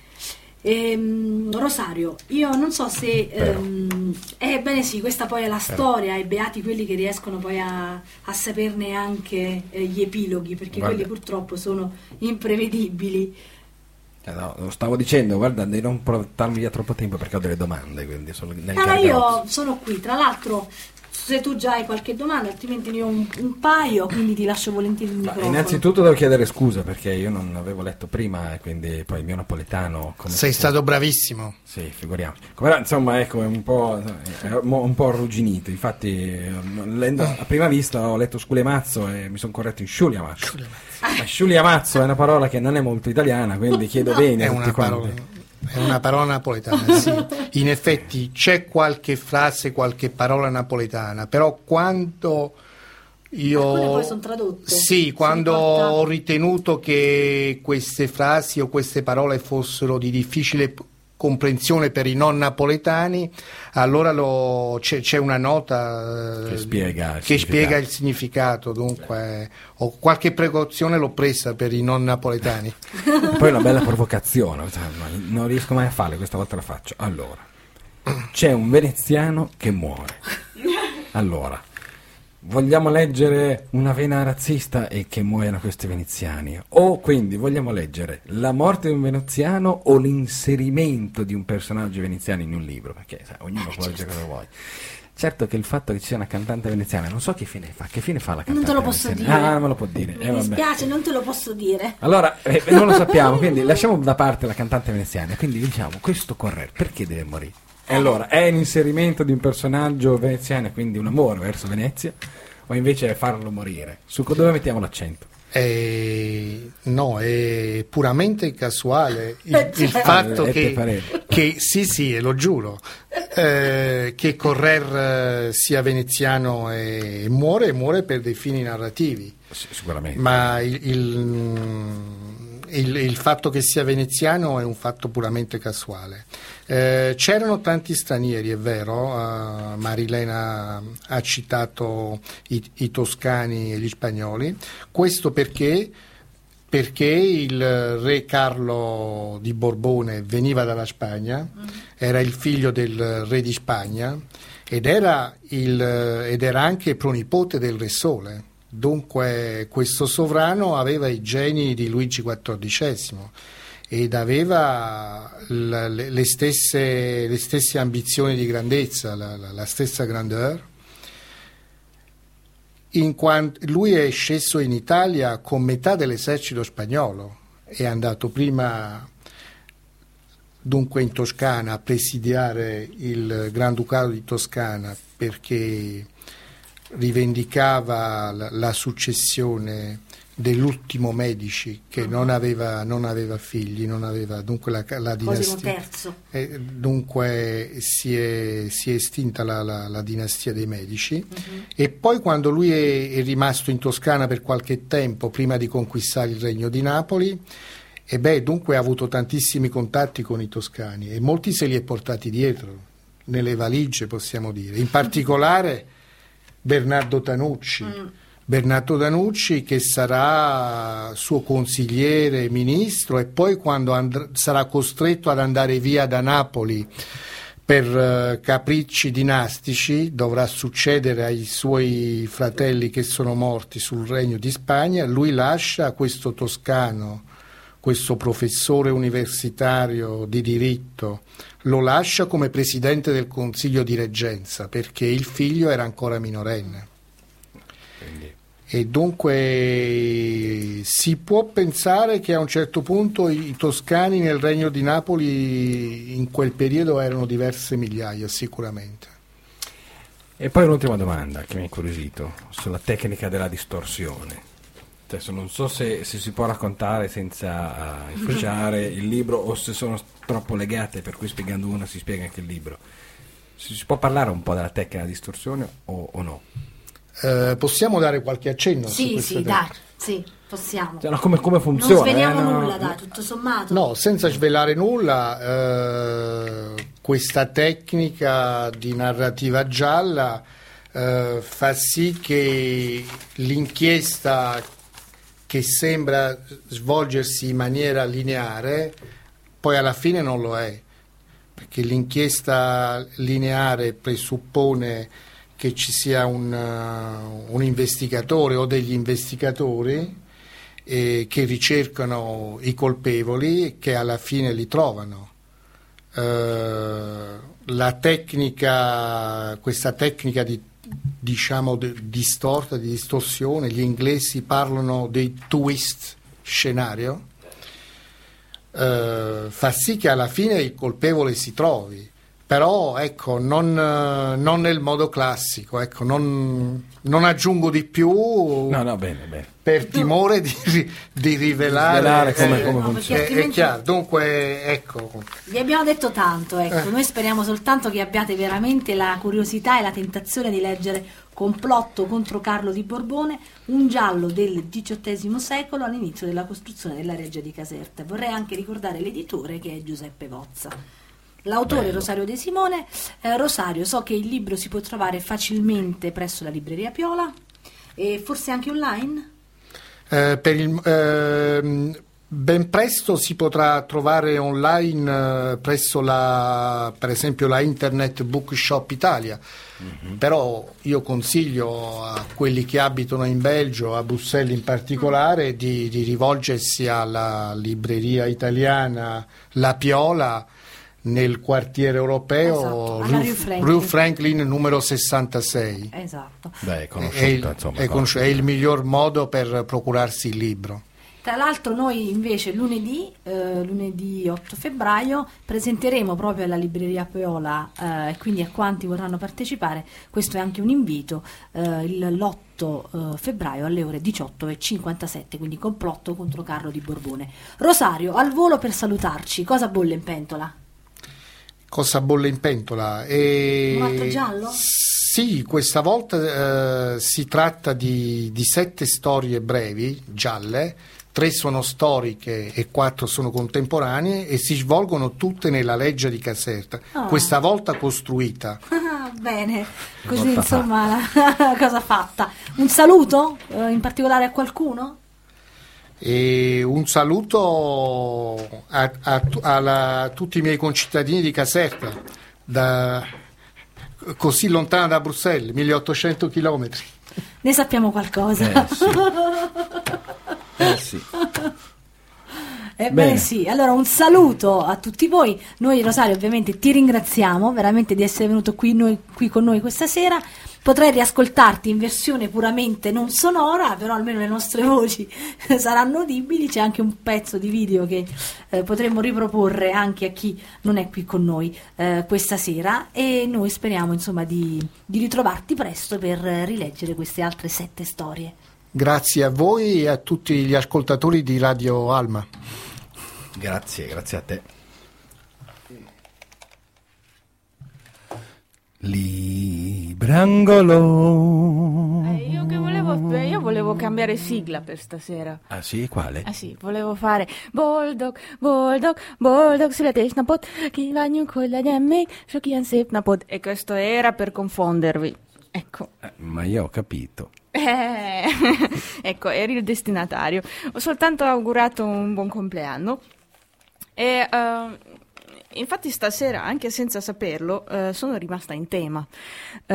Ehm, Rosario, io non so se ehm, eh, bene sì, questa poi è la storia, e beati quelli che riescono poi a, a saperne anche eh, gli epiloghi, perché Guarda. quelli purtroppo sono imprevedibili. Eh no, lo stavo dicendo, guarda, di non portarmi via troppo tempo perché ho delle domande, quindi sono nel Allora gargarozzo. io sono qui, tra l'altro se tu già hai qualche domanda, altrimenti ne ho un, un paio, quindi ti lascio volentieri il Ma microfono. innanzitutto devo chiedere scusa perché io non avevo letto prima e quindi poi il mio napoletano come Sei si- stato bravissimo. Sì, figuriamoci. Come era, insomma, ecco, è un po', è un po' arrugginito. Infatti, eh, lendo- a prima vista ho letto Sculiamazzo e mi sono corretto in Sciuliamazzo. Ma Sciuliamazzo è una parola che non è molto italiana, quindi chiedo bene È a tutti una quanti. parola, è una parola napoletana, sì. In effetti c'è qualche frase, qualche parola napoletana, però quando io Alcune poi sono tradotte. sì, Si quando riporta- ho ritenuto che queste frasi o queste parole fossero di difficile p- comprensione per i non napoletani, allora lo- c'è, c'è una nota eh, Che spiega il che significato. spiega il significato, dunque ho qualche precauzione l'ho presa per i non napoletani. Poi una bella provocazione, cioè, ma non riesco mai a farle, questa volta la faccio. Allora, c'è un veneziano che muore. Allora, vogliamo leggere una vena razzista e che muoiono questi veneziani? O quindi vogliamo leggere la morte di un veneziano o l'inserimento di un personaggio veneziano in un libro? Perché sai, ognuno può leggere cosa vuoi. Certo che il fatto che ci sia una cantante veneziana, non so che fine fa, che fine fa la Non cantante te lo posso veneziana? dire. Ah, non me lo può dire. Mi Eh, vabbè. dispiace, non te lo posso dire. Allora, eh, non lo sappiamo, quindi lasciamo da parte la cantante veneziana, quindi diciamo, questo Correr, perché deve morire? E allora, è l'inserimento di un personaggio veneziano, quindi un amore verso Venezia, o invece è farlo morire? Su dove mettiamo l'accento? Eh, no, è puramente casuale il, Eh, il certo. fatto Eh, te che, parere. che sì, sì, lo giuro, eh, che Correr eh, sia veneziano e muore, e muore per dei fini narrativi, Sì, sicuramente. ma il, il, il, il fatto che sia veneziano è un fatto puramente casuale. Eh, c'erano tanti stranieri, è vero, uh, Marilena ha citato i, i toscani e gli spagnoli, questo perché, perché il re Carlo di Borbone veniva dalla Spagna, era il figlio del re di Spagna ed era, il, ed era anche pronipote del Re Sole. Dunque questo sovrano aveva i geni di Luigi quattordicesimo ed aveva la, le, le, stesse, le stesse ambizioni di grandezza, la, la, la stessa grandeur, in quanto lui è sceso in Italia con metà dell'esercito spagnolo, è andato prima dunque in Toscana a presidiare il Granducato di Toscana perché rivendicava la, la successione dell'ultimo Medici che uh-huh. non aveva, non aveva figli, non aveva dunque la, la dinastia. Terzo. Eh, dunque si è, si è estinta la, la, la dinastia dei Medici uh-huh. e poi quando lui è, è rimasto in Toscana per qualche tempo prima di conquistare il Regno di Napoli, e beh, dunque ha avuto tantissimi contatti con i toscani e molti se li è portati dietro, nelle valigie possiamo dire, in particolare Bernardo Tanucci, mm. Bernardo Tanucci che sarà suo consigliere, ministro e poi quando and- sarà costretto ad andare via da Napoli per uh, capricci dinastici, dovrà succedere ai suoi fratelli che sono morti sul Regno di Spagna, lui lascia questo toscano, questo professore universitario di diritto, lo lascia come presidente del Consiglio di Reggenza perché il figlio era ancora minorenne. Quindi. E dunque si può pensare che a un certo punto i toscani nel Regno di Napoli in quel periodo erano diverse migliaia sicuramente. E poi un'ultima domanda che mi ha incuriosito sulla tecnica della distorsione. Adesso non so se, se si può raccontare senza uh, influenzare il libro o se sono troppo legate, per cui spiegando una si spiega anche il libro. Si, si può parlare un po' della tecnica della distorsione o, o no? Eh, possiamo dare qualche accenno? Sì, sì, dai, sì, possiamo. Cioè, no, come, come funziona? Non sveliamo eh, no, nulla, dai, tutto sommato. No, senza svelare nulla, eh, questa tecnica di narrativa gialla eh, fa sì che l'inchiesta che sembra svolgersi in maniera lineare, poi alla fine non lo è, perché l'inchiesta lineare presuppone che ci sia un, uh, un investigatore o degli investigatori eh, che ricercano i colpevoli e che alla fine li trovano. Uh, la tecnica, questa tecnica di diciamo de, distorta, di distorsione, gli inglesi parlano dei twist scenario, eh, fa sì che alla fine il colpevole si trovi, però ecco non, non nel modo classico, ecco, non, non aggiungo di più no, no, bene, bene. per timore di, di rivelare, rivelare come, eh, come no, funziona. è, è chiaro, dunque ecco. Vi abbiamo detto tanto, ecco. Eh. Noi speriamo soltanto che abbiate veramente la curiosità e la tentazione di leggere Complotto contro Carlo di Borbone, un giallo del diciottesimo secolo all'inizio della costruzione della Reggia di Caserta. Vorrei anche ricordare l'editore che è Giuseppe Vozza. L'autore Bello. Rosario De Simone. eh, Rosario, so che il libro si può trovare facilmente presso la libreria Piola e forse anche online? Eh, per il, ehm, ben presto si potrà trovare online eh, presso la, per esempio la Internet Bookshop Italia, mm-hmm. però io consiglio a quelli che abitano in Belgio, a Bruxelles in particolare, di, di rivolgersi alla libreria italiana La Piola nel quartiere europeo, esatto, Rue, Rue Franklin. Rue Franklin numero sessantasei. Esatto. Beh, è conosciuta, È il, insomma, è, conosci- è il miglior modo per procurarsi il libro. Tra l'altro noi invece lunedì, eh, lunedì otto febbraio, presenteremo proprio alla libreria Piola, e eh, quindi a quanti vorranno partecipare, questo è anche un invito, eh, il, l'otto eh, febbraio alle ore diciotto e cinquantasette, quindi Complotto contro Carlo di Borbone. Rosario, al volo per salutarci, cosa bolle in pentola? Cosa bolle in pentola? E... Un altro giallo? Sì, questa volta eh, si tratta di, di sette storie brevi, gialle, tre sono storiche e quattro sono contemporanee e si svolgono tutte nella Reggia di Caserta, oh. questa volta costruita. Bene, così insomma la cosa fatta. Un saluto eh, in particolare a qualcuno? E un saluto a, a, a, a tutti i miei concittadini di Caserta, da, così lontana da Bruxelles, milleottocento chilometri. Ne sappiamo qualcosa. Eh sì. Eh sì. Ebbene sì, allora un saluto a tutti voi. Noi Rosario ovviamente ti ringraziamo veramente di essere venuto qui, noi, qui con noi questa sera. Potrai riascoltarti in versione puramente non sonora, però almeno le nostre voci saranno udibili. C'è anche un pezzo di video che eh, potremmo riproporre anche a chi non è qui con noi eh, questa sera, e noi speriamo insomma di, di ritrovarti presto per rileggere queste altre sette storie. Grazie a voi e a tutti gli ascoltatori di Radio Alma. Grazie, grazie a te. Librangolo. Eh, io che volevo, io volevo cambiare sigla per stasera. Ah sì, quale? Ah sì, volevo fare Bulldog, Bulldog, Bulldog születésnapot, kívánjuk, hogy legyen még sok ilyen szép napot. E questo era per confondervi. Ecco. Eh, ma io ho capito. Eh, ecco, eri il destinatario. Ho soltanto augurato un buon compleanno. E uh, infatti stasera, anche senza saperlo, uh, sono rimasta in tema. Uh,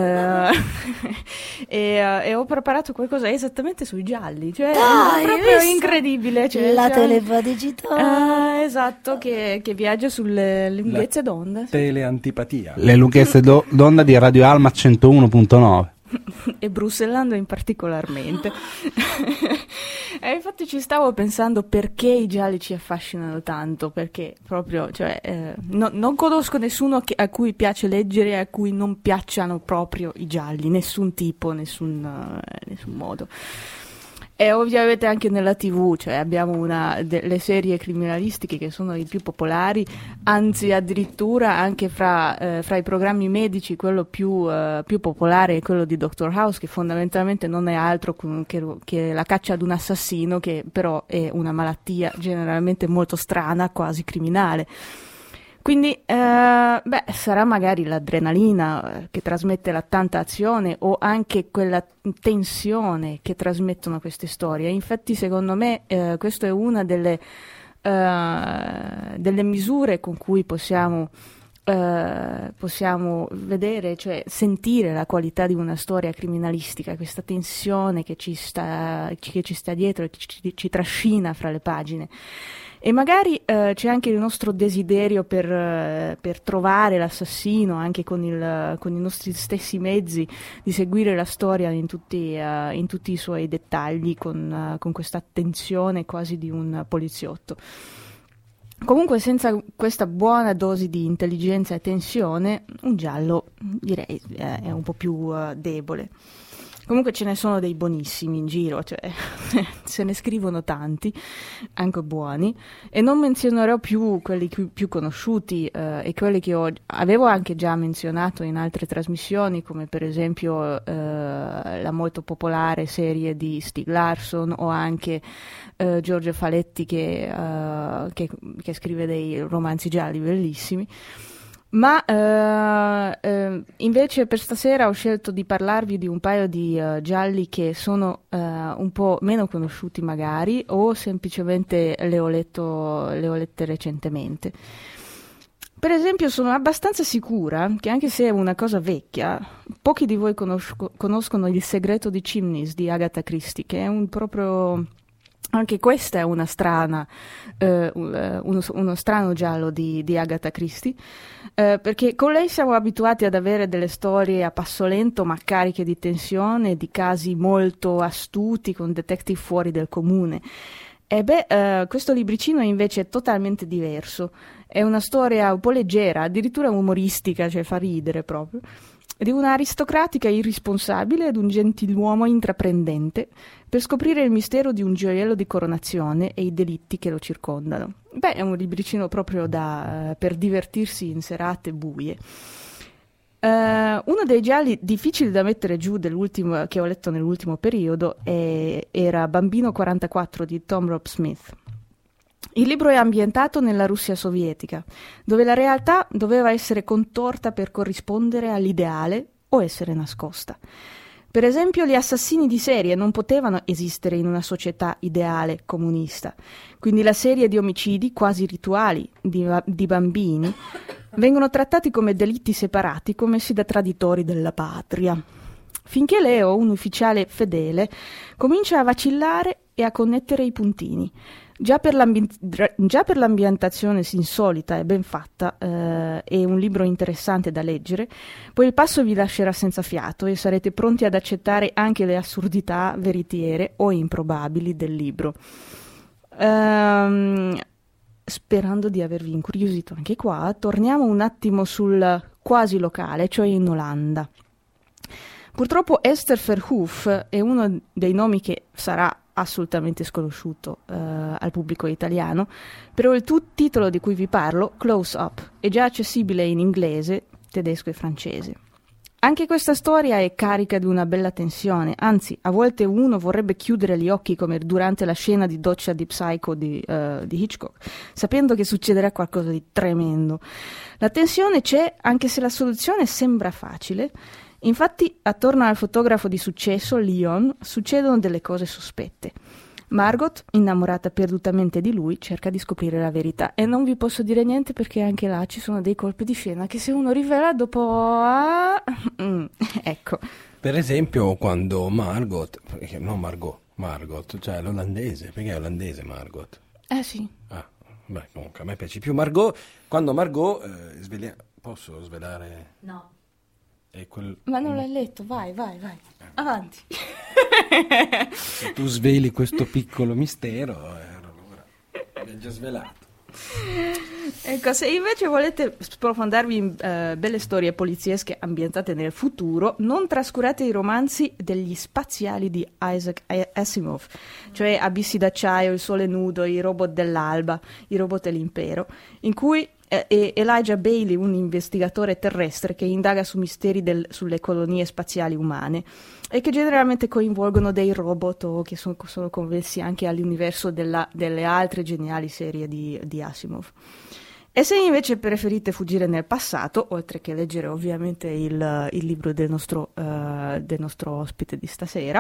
e, uh, e ho preparato qualcosa esattamente sui gialli. Cioè, Dai, è proprio visto? incredibile. Cioè, La cioè, telepaticità. uh, esatto, che, che viaggia sulle lunghezze d'onda. Sì. Teleantipatia. Le lunghezze do- d'onda di Radio Alma centouno virgola nove. E Bruxellando in particolarmente. E infatti ci stavo pensando perché i gialli ci affascinano tanto, perché proprio, cioè, eh, no, non conosco nessuno che, a cui piace leggere e a cui non piacciono proprio i gialli, nessun tipo, nessun, uh, nessun modo. E ovviamente anche nella tivù, cioè abbiamo una delle serie criminalistiche che sono i più popolari, anzi addirittura anche fra, eh, fra i programmi medici quello più, eh, più popolare è quello di Doctor House, che fondamentalmente non è altro che, che la caccia ad un assassino, che però è una malattia generalmente molto strana, quasi criminale. Quindi, eh, beh, sarà magari l'adrenalina eh, che trasmette la tanta azione, o anche quella tensione che trasmettono queste storie. Infatti, secondo me, eh, questa è una delle, eh, delle misure con cui possiamo, eh, possiamo vedere, cioè sentire la qualità di una storia criminalistica, questa tensione che ci sta, che ci sta dietro e che ci, ci trascina fra le pagine. E magari eh, c'è anche il nostro desiderio per, eh, per trovare l'assassino, anche con, il, con i nostri stessi mezzi, di seguire la storia in tutti, uh, in tutti i suoi dettagli, con, uh, con questa attenzione quasi di un poliziotto. Comunque, senza questa buona dose di intelligenza e tensione, un giallo, direi, eh, è un po' più uh, debole. Comunque ce ne sono dei buonissimi in giro, cioè se ne scrivono tanti, anche buoni, e non menzionerò più quelli più, più conosciuti eh, e quelli che ho, avevo anche già menzionato in altre trasmissioni, come per esempio eh, la molto popolare serie di Stieg Larsson, o anche eh, Giorgio Faletti che, eh, che, che scrive dei romanzi gialli bellissimi. Ma eh, eh, invece per stasera ho scelto di parlarvi di un paio di uh, gialli che sono uh, un po' meno conosciuti magari, o semplicemente le ho letto, le ho lette recentemente. Per esempio, sono abbastanza sicura che, anche se è una cosa vecchia, pochi di voi conosco, conoscono Il segreto di Chimneys di Agatha Christie, che è un proprio... Anche questa è una strana, eh, uno, uno strano giallo di, di Agatha Christie, eh, perché con lei siamo abituati ad avere delle storie a passo lento ma cariche di tensione, di casi molto astuti con detective fuori del comune. E beh, eh, questo libricino invece è totalmente diverso, è una storia un po' leggera, addirittura umoristica, cioè fa ridere proprio, di una aristocratica irresponsabile ed un gentiluomo intraprendente per scoprire il mistero di un gioiello di coronazione e i delitti che lo circondano. Beh, è un libricino proprio da, uh, per divertirsi in serate buie. Uh, uno dei gialli difficili da mettere giù dell'ultimo, che ho letto nell'ultimo periodo è, era Bambino quarantaquattro di Tom Rob Smith. Il libro è ambientato nella Russia sovietica, dove la realtà doveva essere contorta per corrispondere all'ideale o essere nascosta. Per esempio, gli assassini di serie non potevano esistere in una società ideale comunista, quindi la serie di omicidi quasi rituali di, di bambini vengono trattati come delitti separati commessi da traditori della patria. finché Leo, un ufficiale fedele, comincia a vacillare e a connettere i puntini. Già per, l'ambi- già per l'ambientazione insolita e ben fatta eh, e un libro interessante da leggere, poi il passo vi lascerà senza fiato e sarete pronti ad accettare anche le assurdità veritiere o improbabili del libro. Ehm... Sperando di avervi incuriosito anche qua, torniamo un attimo sul quasi locale, cioè in Olanda. Purtroppo Esther Verhoef è uno dei nomi che sarà assolutamente sconosciuto eh, al pubblico italiano, però il tu- titolo di cui vi parlo, Close Up, è già accessibile in inglese, tedesco e francese. Anche questa storia è carica di una bella tensione, anzi, a volte uno vorrebbe chiudere gli occhi come durante la scena di doccia di Psycho di, uh, di Hitchcock, sapendo che succederà qualcosa di tremendo. La tensione c'è, anche se la soluzione sembra facile. Infatti, attorno al fotografo di successo, Leon, succedono delle cose sospette. Margot, innamorata perdutamente di lui, cerca di scoprire la verità. E non vi posso dire niente perché anche là ci sono dei colpi di scena che se uno rivela dopo... Ah, mm, ecco. Per esempio quando Margot, no Margot, Margot, cioè l'olandese, perché è olandese Margot? Eh sì. Ah, beh, comunque a me piace più Margot. Quando Margot, eh, sveglia... posso svelare? No. È quel... Ma non l'hai letto, vai, vai, vai. Avanti. Se tu sveli questo piccolo mistero, eh, allora l'hai già svelato. Ecco, se invece volete sprofondarvi in uh, belle storie poliziesche ambientate nel futuro, non trascurate i romanzi degli spaziali di Isaac Asimov, cioè Abissi d'acciaio, Il sole nudo, I robot dell'alba, I robot dell'impero, in cui e Elijah Bailey, un investigatore terrestre che indaga su misteri del, sulle colonie spaziali umane e che generalmente coinvolgono dei robot o che sono, sono connessi anche all'universo della, delle altre geniali serie di, di Asimov. E se invece preferite fuggire nel passato, oltre che leggere ovviamente il, il libro del nostro, uh, del nostro ospite di stasera,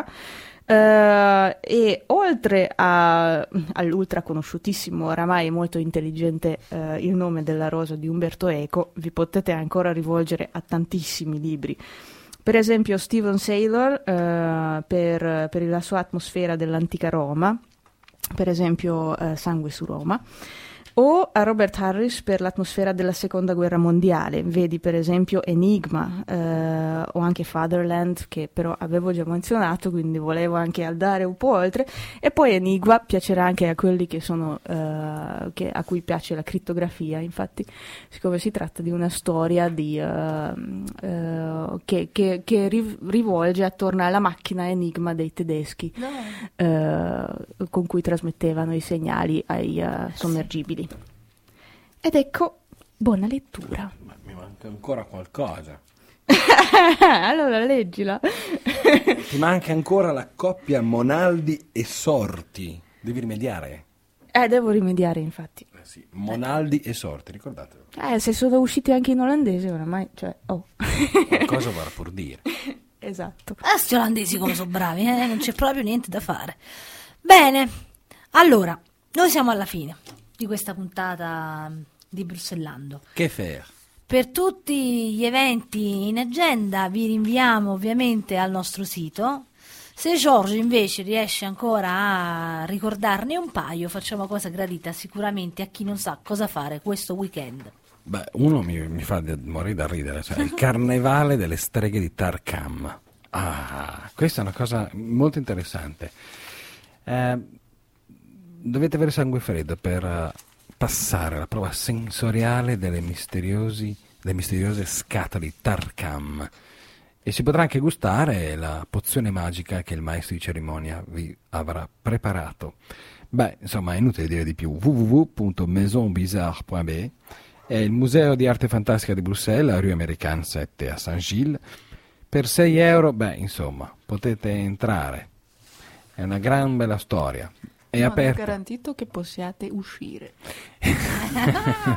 uh, e oltre a, all'ultra conosciutissimo, oramai molto intelligente, uh, Il nome della rosa di Umberto Eco, vi potete ancora rivolgere a tantissimi libri. Per esempio Steven Saylor uh, per, per la sua atmosfera dell'antica Roma, per esempio uh, Sangue su Roma, o a Robert Harris per l'atmosfera della seconda guerra mondiale, vedi per esempio Enigma eh, o anche Fatherland, che però avevo già menzionato, quindi volevo anche andare un po' oltre. E poi Enigma piacerà anche a quelli che sono eh, che, a cui piace la crittografia, infatti, siccome si tratta di una storia di, eh, eh, che, che, che rivolge attorno alla macchina Enigma dei tedeschi, no. eh, con cui trasmettevano i segnali ai uh, sommergibili. Ed ecco, buona lettura. Ma mi manca ancora qualcosa. Allora leggila. Ti manca ancora la coppia Monaldi e Sorti. Devi rimediare. Eh, devo rimediare, infatti. Eh sì, Monaldi e Sorti, ricordatelo. Eh, se sono usciti anche in olandese oramai, cioè, oh. Qualcosa vorrà pur dire. Esatto. Ah, sti olandesi come sono bravi, eh? Non c'è proprio niente da fare. Bene, allora, noi siamo alla fine di questa puntata di Bruxellando. Che faire? Per tutti gli eventi in agenda vi rinviamo ovviamente al nostro sito. Se Giorgio invece riesce ancora a ricordarne un paio, facciamo cosa gradita sicuramente a chi non sa cosa fare questo weekend. Beh, uno mi, mi fa morire da ridere, cioè il carnevale delle streghe di Tarkam. Ah, questa è una cosa molto interessante. Eh, dovete avere sangue freddo per uh, passare la prova sensoriale delle, misteriosi, delle misteriose scatole di Tarkam, e si potrà anche gustare la pozione magica che il maestro di cerimonia vi avrà preparato. Beh, insomma, è inutile dire di più. w w w punto maison bizarre punto b e è il Museo di Arte Fantastica di Bruxelles, Rue Americaine sette a Saint-Gilles. Per sei euro, beh, insomma, potete entrare. È una gran bella storia. È non aperta. è garantito che possiate uscire.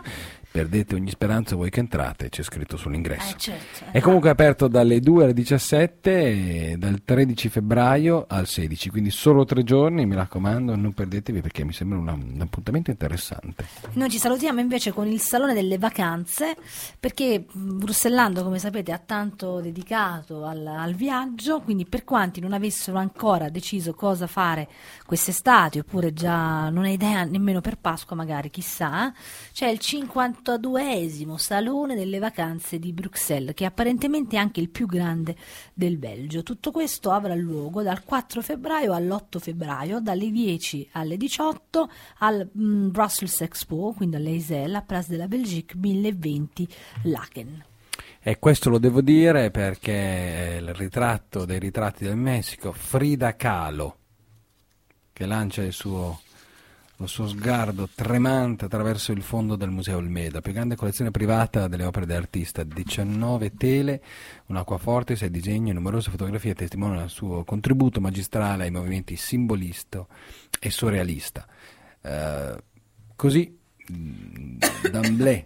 perdete ogni speranza voi che entrate, c'è scritto sull'ingresso. Eh, certo, eh. È comunque aperto dalle due alle diciassette, e dal tredici febbraio al sedici, quindi solo tre giorni, mi raccomando, non perdetevi perché mi sembra una, un appuntamento interessante. Noi ci salutiamo invece con il Salone delle Vacanze, perché Bruxellando, come sapete, ha tanto dedicato al, al viaggio, quindi per quanti non avessero ancora deciso cosa fare quest'estate, oppure già non hai idea nemmeno per Pasqua magari, chissà, c'è il cinquantaduesimo Salone delle Vacanze di Bruxelles, che apparentemente è anche il più grande del Belgio. Tutto questo avrà luogo dal quattro febbraio all'otto febbraio, dalle dieci alle diciotto al mm, Brussels Expo, quindi all'E I S E L, a Place de la Belgique mille venti Laken. E questo lo devo dire perché è il ritratto dei ritratti del Messico, Frida Kahlo, che lancia il suo, lo suo sguardo tremante attraverso il fondo del Museo Olmeda, più grande collezione privata delle opere dell'artista, diciannove tele, un acquaforte, sei disegni e numerose fotografie testimoniano il suo contributo magistrale ai movimenti simbolista e surrealista. Uh, così, d'emblée,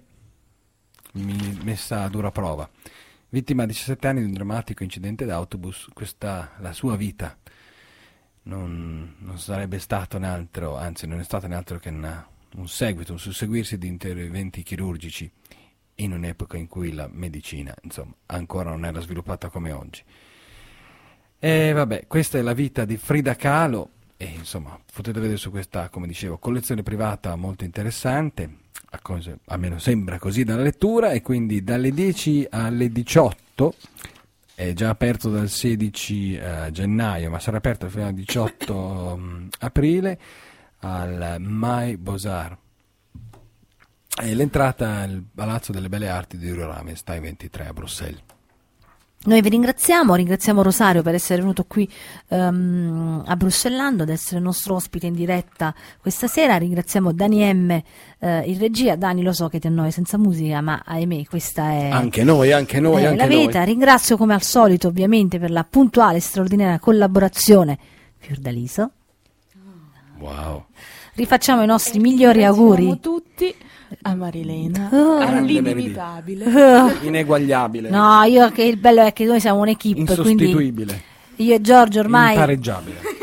mi messa a dura prova. Vittima a diciassette anni di un drammatico incidente d'autobus, questa la sua vita. Non, non sarebbe stato né altro, anzi non è stato né altro che una, un seguito, un susseguirsi di interventi chirurgici in un'epoca in cui la medicina, insomma, ancora non era sviluppata come oggi. E vabbè, questa è la vita di Frida Kahlo e insomma potete vedere su questa, come dicevo, collezione privata molto interessante, a cose, almeno sembra così dalla lettura, e quindi dalle dieci alle diciotto. È già aperto dal sedici uh, gennaio, ma sarà aperto fino al diciotto um, aprile al Mai Beaux-Arts. E l'entrata al Palazzo delle Belle Arti di Rurame, stai ventitré a Bruxelles. Noi vi ringraziamo, ringraziamo Rosario per essere venuto qui um, a Bruxellando, ad essere il nostro ospite in diretta questa sera. Ringraziamo Dani M uh, in regia. Dani, lo so che ti annoi senza musica, ma ahimè questa è anche noi, anche noi, è anche la vita. noi. Ringrazio come al solito ovviamente per la puntuale e straordinaria collaborazione Fiordaliso. Wow. Rifacciamo i nostri migliori auguri tutti a Marilena, Oh. all'inimitabile, Ineguagliabile, no, io che il bello è che noi siamo un'equipe, quindi insostituibile, io e Giorgio ormai impareggiabile.